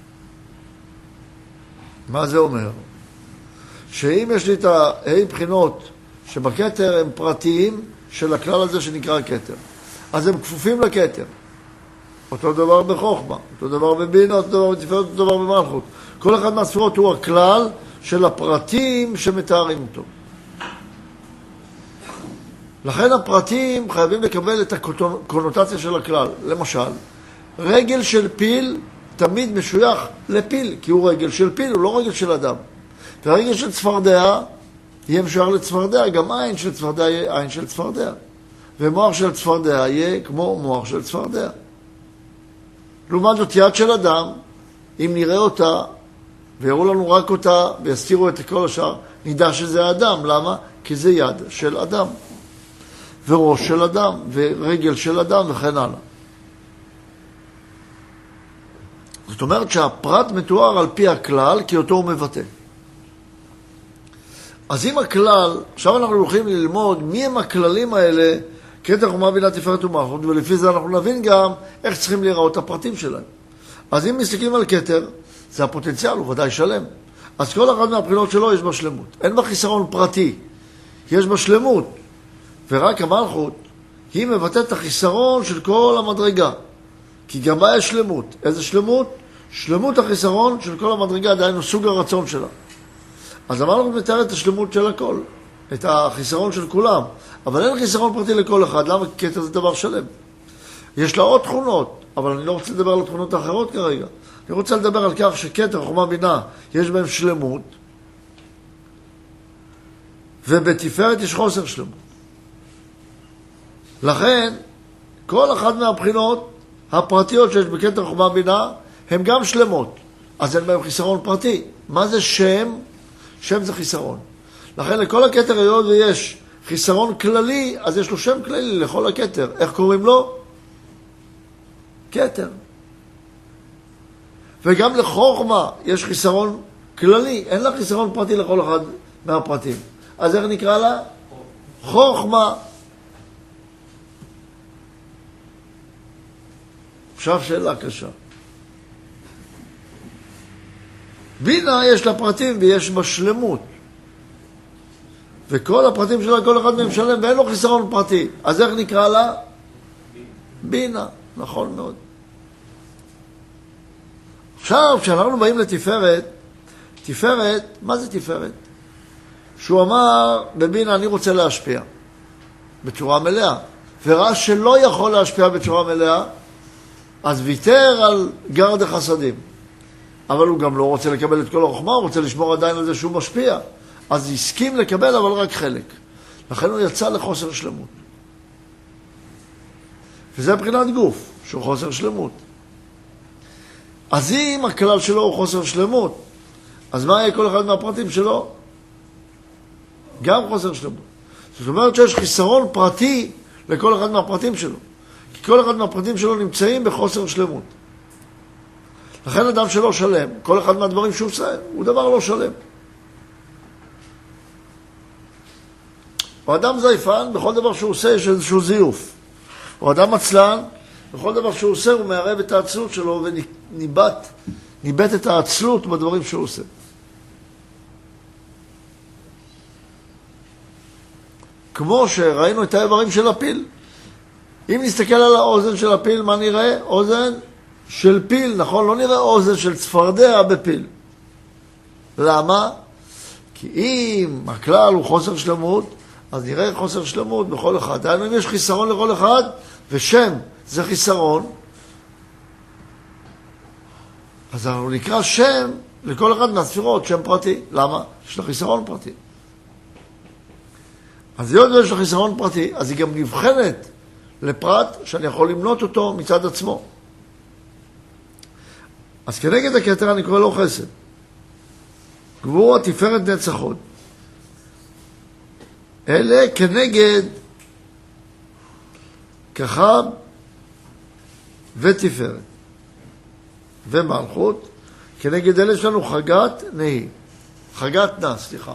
מה זה אומר? שאם יש לי את בחינות שבכתר הם פרטיים של הכלל הזה שנקרא כתר, אז הם כפופים לכתר. אותו דבר בחוכמה, אותו דבר בבינה, אותו דבר בתפארת, אותו דבר במלכות. כל אחד מהספירות הוא הכלל של הפרטים שמתארים אותו. לכן הפרטים חייבים לקבל את הקונוטציה של הכלל. למשל, רגל של פיל תמיד משוייך לפיל, כי הוא רגל של פיל, הוא לא רגל של אדם. והרגל של צפרדע יהיה משוייך לצפרדע, גם עין של צפרדע יהיה עין של צפרדע. ומוח של צפרדע יהיה כמו מוח של צפרדע. לעומת זאת, יד של אדם אם נראה אותה, ויראו לנו רק אותה, ויסתירו את כל השאר, נדע שזה אדם. למה? כי זה יד של אדם, וראש של אדם, ורגל של אדם, וכן הלאה. זאת אומרת שהפרט מתואר על פי הכלל, כי אותו הוא מבטא. אז אם הכלל, עכשיו אנחנו הולכים ללמוד מי הם הכללים האלה, כתר חוכמה בינה תפארת ומלכות, ולפי זה אנחנו נבין גם איך צריכים להיראות הפרטים שלהם. אז אם מסתכלים על כתר, זה הפוטנציאל, הוא ודאי שלם. אז כל אחד מהבחינות שלו יש בה שלמות. אין בה חיסרון פרטי, יש בה שלמות. ורק המלכות, היא מבטאת את החיסרון של כל המדרגה. כי גם בה יש שלמות. איזה שלמות? שלמות החיסרון של כל המדרגה, דהיינו סוג הרצון שלה. אז המלכות מתאר את השלמות של הכל, את החיסרון של כולם. אבל אין חיסרון פרטי לכל אחד. למה? כי כתר זה דבר שלם. יש לה עוד תכונות, אבל אני לא רוצה לדבר על התכונות האחרות כרגע. אני רוצה לדבר על כך שכתר, חוכמה, בינה, יש בהם שלמות, ובתפארת יש חוסר שלמות. לכן, כל אחת מהבחינות הפרטיות שיש בכתר, חוכמה, בינה, הן גם שלמות. אז אין בהם חיסרון פרטי. מה זה שם? שם זה חיסרון. לכן לכל הכתר היות ויש חיסרון כללי, אז יש לו שם כללי לכל הכתר. איך קוראים לו? כתר. וגם לחוכמה יש חיסרון כללי, אין לה חיסרון פרטי לכל אחד מהפרטים. אז איך נקרא לה? חוכמה. עכשיו שאלה קשה. בינה יש לה פרטים ויש בה שלמות. וכל הפרטים שלה, כל אחד מהם שלם, ואין לו חיסרון פרטי. אז איך נקרא לה? בינה. נכון מאוד. עכשיו, כשאנחנו באים לתפארת, תפארת, מה זה תפארת? שהוא אמר בבינה, אני רוצה להשפיע בצורה מלאה, וראה שלא יכול להשפיע בצורה מלאה, אז ויתר על גרד החסדים. אבל הוא גם לא רוצה לקבל את כל החוכמה, הוא רוצה לשמור עדיין על זה שהוא משפיע. אז הסכים לקבל, אבל רק חלק. לכן הוא יצא לחוסר שלמות. וזה מבחינת גוף, שהוא חוסר שלמות. אז אם הכלל שלו הוא חוסר שלמות, אז מה יהיה כל אחד מהפרטים שלו? גם חוסר שלמות. זאת אומרת שיש חיסרון פרטי לכל אחד מהפרטים שלו. כי כל אחד מהפרטים שלו נמצאים בחוסר שלמות. לכן אדם שלא שלם, כל אחד מהדברים שהוא עושה, הוא דבר לא שלם. או אדם זייפן, בכל דבר שהוא עושה יש איזשהו זיוף. או אדם עצלן, בכל דבר שהוא עושה הוא מערב את העצלות שלו וניבט את העצלות בדברים שהוא עושה. כמו שראינו את האיברים של הפיל. אם נסתכל על האוזן של הפיל, מה נראה? אוזן של פיל, נכון? לא נראה אוזן של צפרדע בפיל. למה? כי אם הכלל הוא חוסר שלמות, אז נראה חוסר שלמות בכל אחד. דהיינו, אם יש חיסרון לכל אחד, ושם זה חיסרון, אז אנחנו נקרא שם לכל אחד מהספירות, שם פרטי. למה? יש לה חיסרון פרטי. אז היות ויש לה חיסרון פרטי, אז היא גם נבחנת לפרט שאני יכול למנות אותו מצד עצמו. אז כנגד הכתר אני קורא לו חסד. גבורה, תפארת, נצח הוד. אלה כנגד כחב ותפארת ומלכות. כנגד אלה שלנו חגת נהי. חגת נא, סליחה.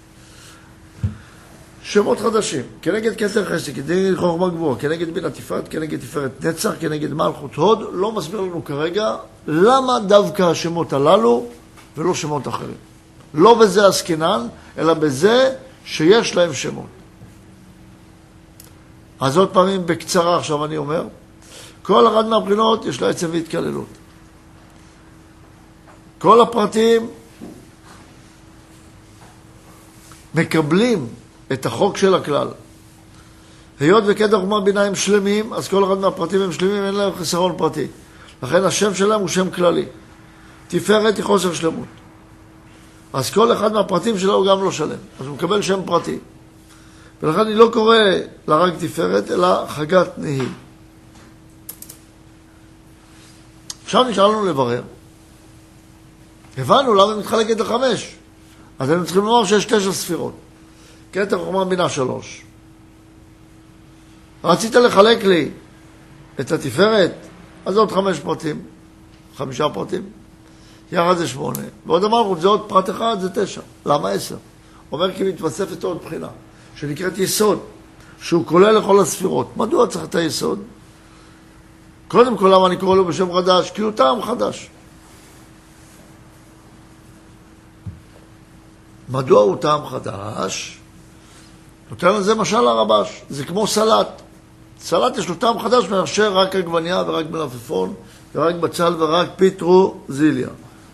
שמות חדשים. כנגד כתר חסד, כנגד חוכמה גבוהה, כנגד בינה תפארת, כנגד תפארת נצח, כנגד מלכות הוד. לא מסביר לנו כרגע למה דווקא השמות הללו ולא שמות אחרים. לא בזה עסקינן, אלא בזה שיש להם שמות. אז עוד פעמים בקצרה עכשיו אני אומר, כל אחד מהבחינות יש לה עצם והתקללות. כל הפרטים מקבלים את החוק של הכלל. היות וכתר חוכמה בינה הם שלמים, אז כל אחד מהפרטים הם שלמים, אין להם חיסרון פרטי. לכן השם שלהם הוא שם כללי. תפארת היא חוסר שלמות. אז כל אחד מהפרטים שלו הוא גם לא שלם. אז הוא מקבל שם פרטי. ולכן אני לא קורא לה רק תפארת, אלא חגת נהי. עכשיו נשאר לנו לברר. הבנו למה היא מתחלקת ל5. אז היינו צריכים לומר שיש 9 ספירות. כתר חוכמה בינה 3. רצית לחלק לי את התפארת, אז עוד 5 פרטים, 5 פרטים. יחד זה 8. ועוד המלכות זה עוד פרט אחד, זה 9. למה 10? אומר כי מתווספת עוד בחינה, שנקראת יסוד, שהוא כולל לכל הספירות. מדוע צריך את היסוד? קודם כל, למה אני קורא לו בשם חדש? כי הוא טעם חדש. מדוע הוא טעם חדש? נותן לזה משל הרבש. זה כמו סלט. סלט יש לו טעם חדש מאשר רק עגבניה ורק מלפפון ורק בצל ורק פטרוזיליה.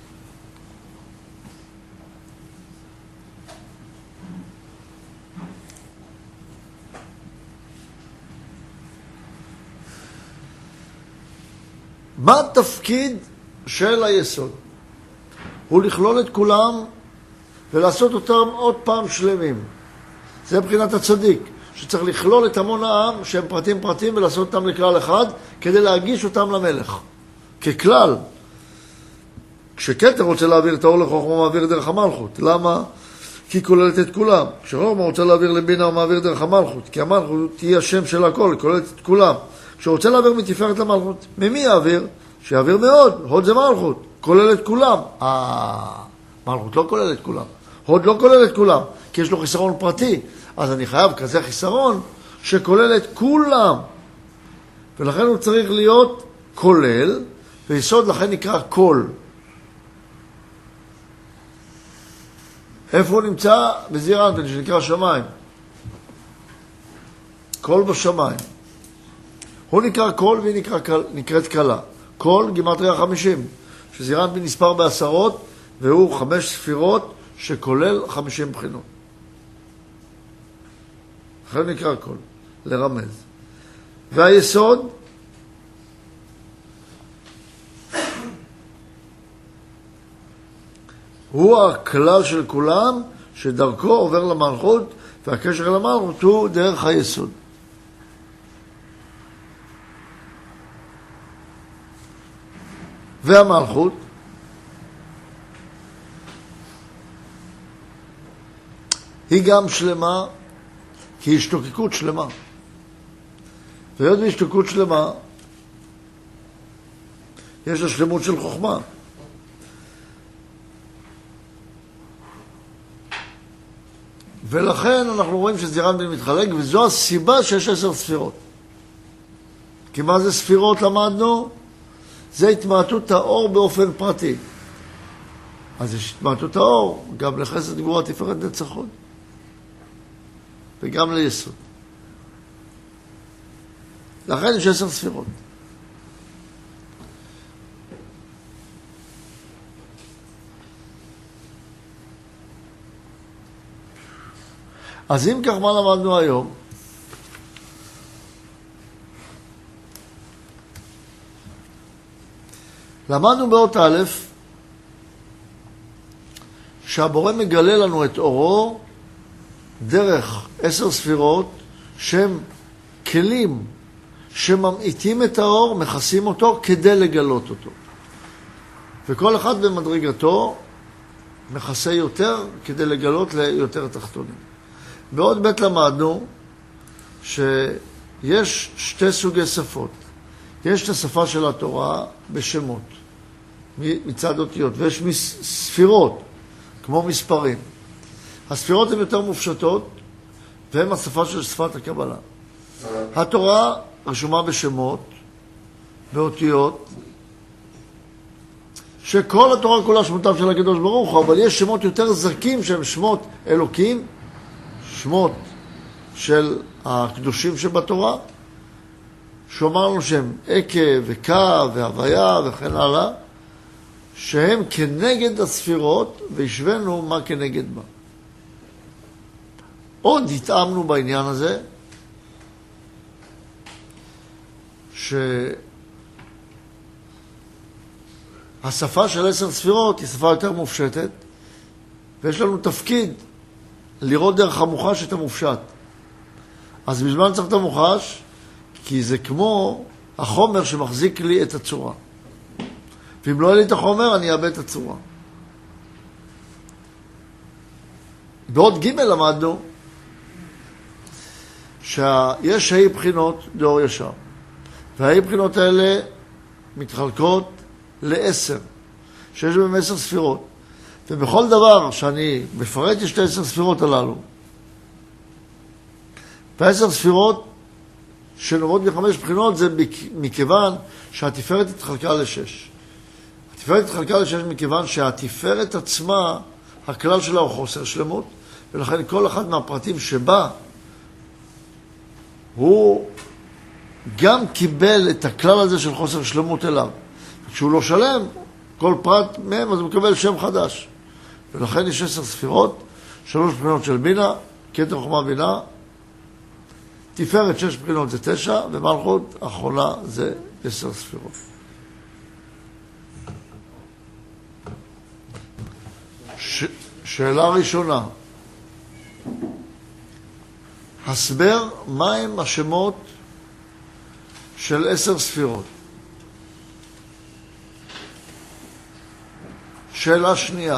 מה התפקיד של היסוד? הוא לכלול את כולם ולעשות אותם עוד פעם שלמים. זה מבחינת הצדיק, שצריך לכלול את המון העם שהם פרטים ולעשות אותם לכלל אחד כדי להגיש אותם למלך. ככלל, כשכתר רוצה להעביר את האור לחוכמה, הוא מעביר דרך המלכות. למה? כי היא כוללת את כולם. כשחוכמה רוצה להעביר לבינה, הוא מעביר דרך המלכות. כי המלכות תהיה השם של הכל, היא כוללת את כולם. כשהוא רוצה להעביר מתפארת למלכות, ממי יעביר? שיעביר מאוד, הוד זה מלכות, כולל את כולם. מלכות לא כולל את כולם. הוד לא כולל את כולם, כי יש לו חיסרון פרטי. אז אני חייב כזה חיסרון שכולל את כולם. ולכן הוא צריך להיות כולל, ויסוד לכן נקרא כל. איפה הוא נמצא? בזעיר אנפין, שנקרא שמיים. כל בשמיים. הוא נקרא כל והיא נקראת קלה. כל גימטריה 50, שזעיר אנפין נספר בעשרות, והוא 5 ספירות שכולל 50 בחינות. אחרי נקרא כל, לרמז. והיסוד, הוא הכלל של כולם, שדרכו עובר למלכות, והקשר למלכות הוא דרך היסוד. והמלכות, היא גם שלמה, כי היא השתוקקות שלמה. והיות בהשתוקקות שלמה, יש השלמות של חוכמה. ולכן אנחנו רואים שזעיר אנפין מתחלק, וזו הסיבה שיש 10 ספירות. כי מה זה ספירות למדנו? זה התמעטות האור באופן פרטי. אז יש התמעטות האור גם לחסד גבורה תפארת נצח וגם ליסוד. לכן יש 10 ספירות. אז אם כך, מה למדנו היום? למדנו באות א' שהבורא מגלה לנו את אורו דרך 10 ספירות שהם כלים שממעיטים את האור, מכסים אותו כדי לגלות אותו. וכל אחד במדרגתו מכסה יותר כדי לגלות ליותר תחתונים. בעוד ב' למדנו שיש 2 סוגי שפות. יש את השפה של התורה בשמות, מצד אותיות, ויש ספירות, כמו מספרים. הספירות הן יותר מופשטות, והן השפה של שפת הקבלה. התורה רשומה בשמות, באותיות, שכל התורה כולה שמותיו של הקדוש ברוך הוא, אבל יש שמות יותר זכים שהם שמות אלוקים, שמות של הקדושים שבתורה, שאומר לנו שהם עקב וקו והוויה וכן הלאה, שהם כנגד הספירות, והשווינו מה כנגד מה. עוד התאמנו בעניין הזה, שהשפה של 10 ספירות היא שפה יותר מופשטת, ויש לנו תפקיד לראות דרך המוחש את המופשט. אז בזמן צריך את המוחש, כי זה כמו החומר שמחזיק לי את הצורה. ואם לא יהיה לי את החומר, אני אאבד את הצורה. בעוד ג' למדנו שיש האי בחינות דאור ישר, והאי בחינות האלה מתחלקות ל10, שיש בהם 10 ספירות, ובכל דבר שאני מפרט יש את 10 ספירות הללו, ו10 ספירות שנובעות מ5 בחינות זה מכיוון שהתפארת התחלקה ל6. התפארת התחלקה ל6 מכיוון שהתפארת עצמה, הכלל שלה הוא חוסר שלמות, ולכן כל אחד מהפרטים שבה הוא גם קיבל את הכלל הזה של חוסר שלמות אליו. כשהוא לא שלם, כל פרט מהם אז הוא מקבל שם חדש. ולכן יש 10 ספירות, 3 בחינות של בינה, כתר חוכמה בינה, תפארת 6 בחינות זה 9, ומלכות האחרונה זה 10 ספירות. שאלה ראשונה, הסבר מהם השמות של 10 ספירות. שאלה שנייה,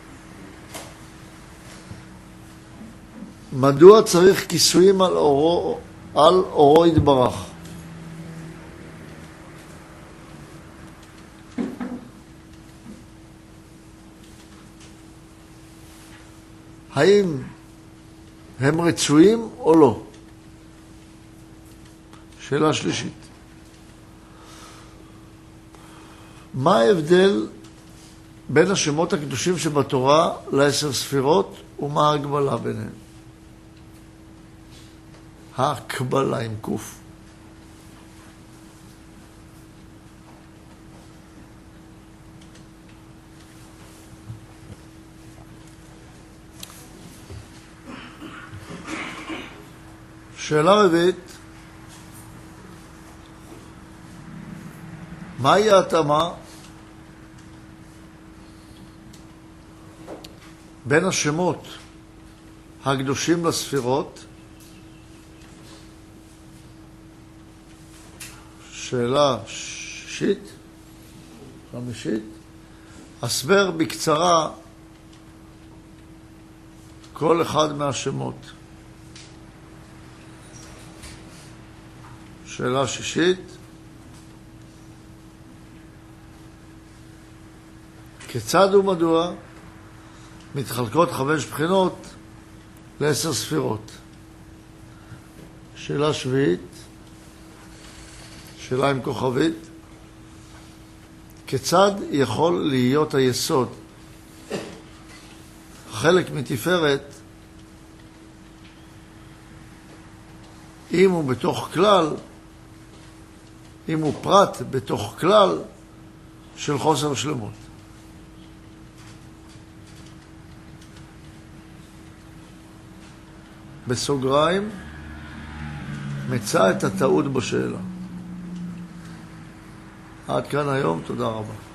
מדוע צריך כיסויים על אורו יתברך? האם הם רצויים או לא? שאלה שלישית, מה ההבדל בין השמות הקדושים שבתורה ל10 ספירות ומה ההגבלה ביניהם? ההקבלה עם קוף. שאלה רביעית, מהי ההתאמה בין השמות הקדושים לספירות? שאלה חמישית, הסבר בקצרה כל אחד מהשמות. שאלה שישית, כיצד ומדוע מתחלקות 5 בחינות ל10 ספירות? שאלה שביעית, שאלה עם כוכבית, כיצד יכול להיות היסוד חלק מתפארת אם הוא בתוך כלל, אם הוא פרט בתוך כלל של חוסר שלמות? בסוגריים, מצא את הטעות בשאלה. עד כאן היום, תודה רבה.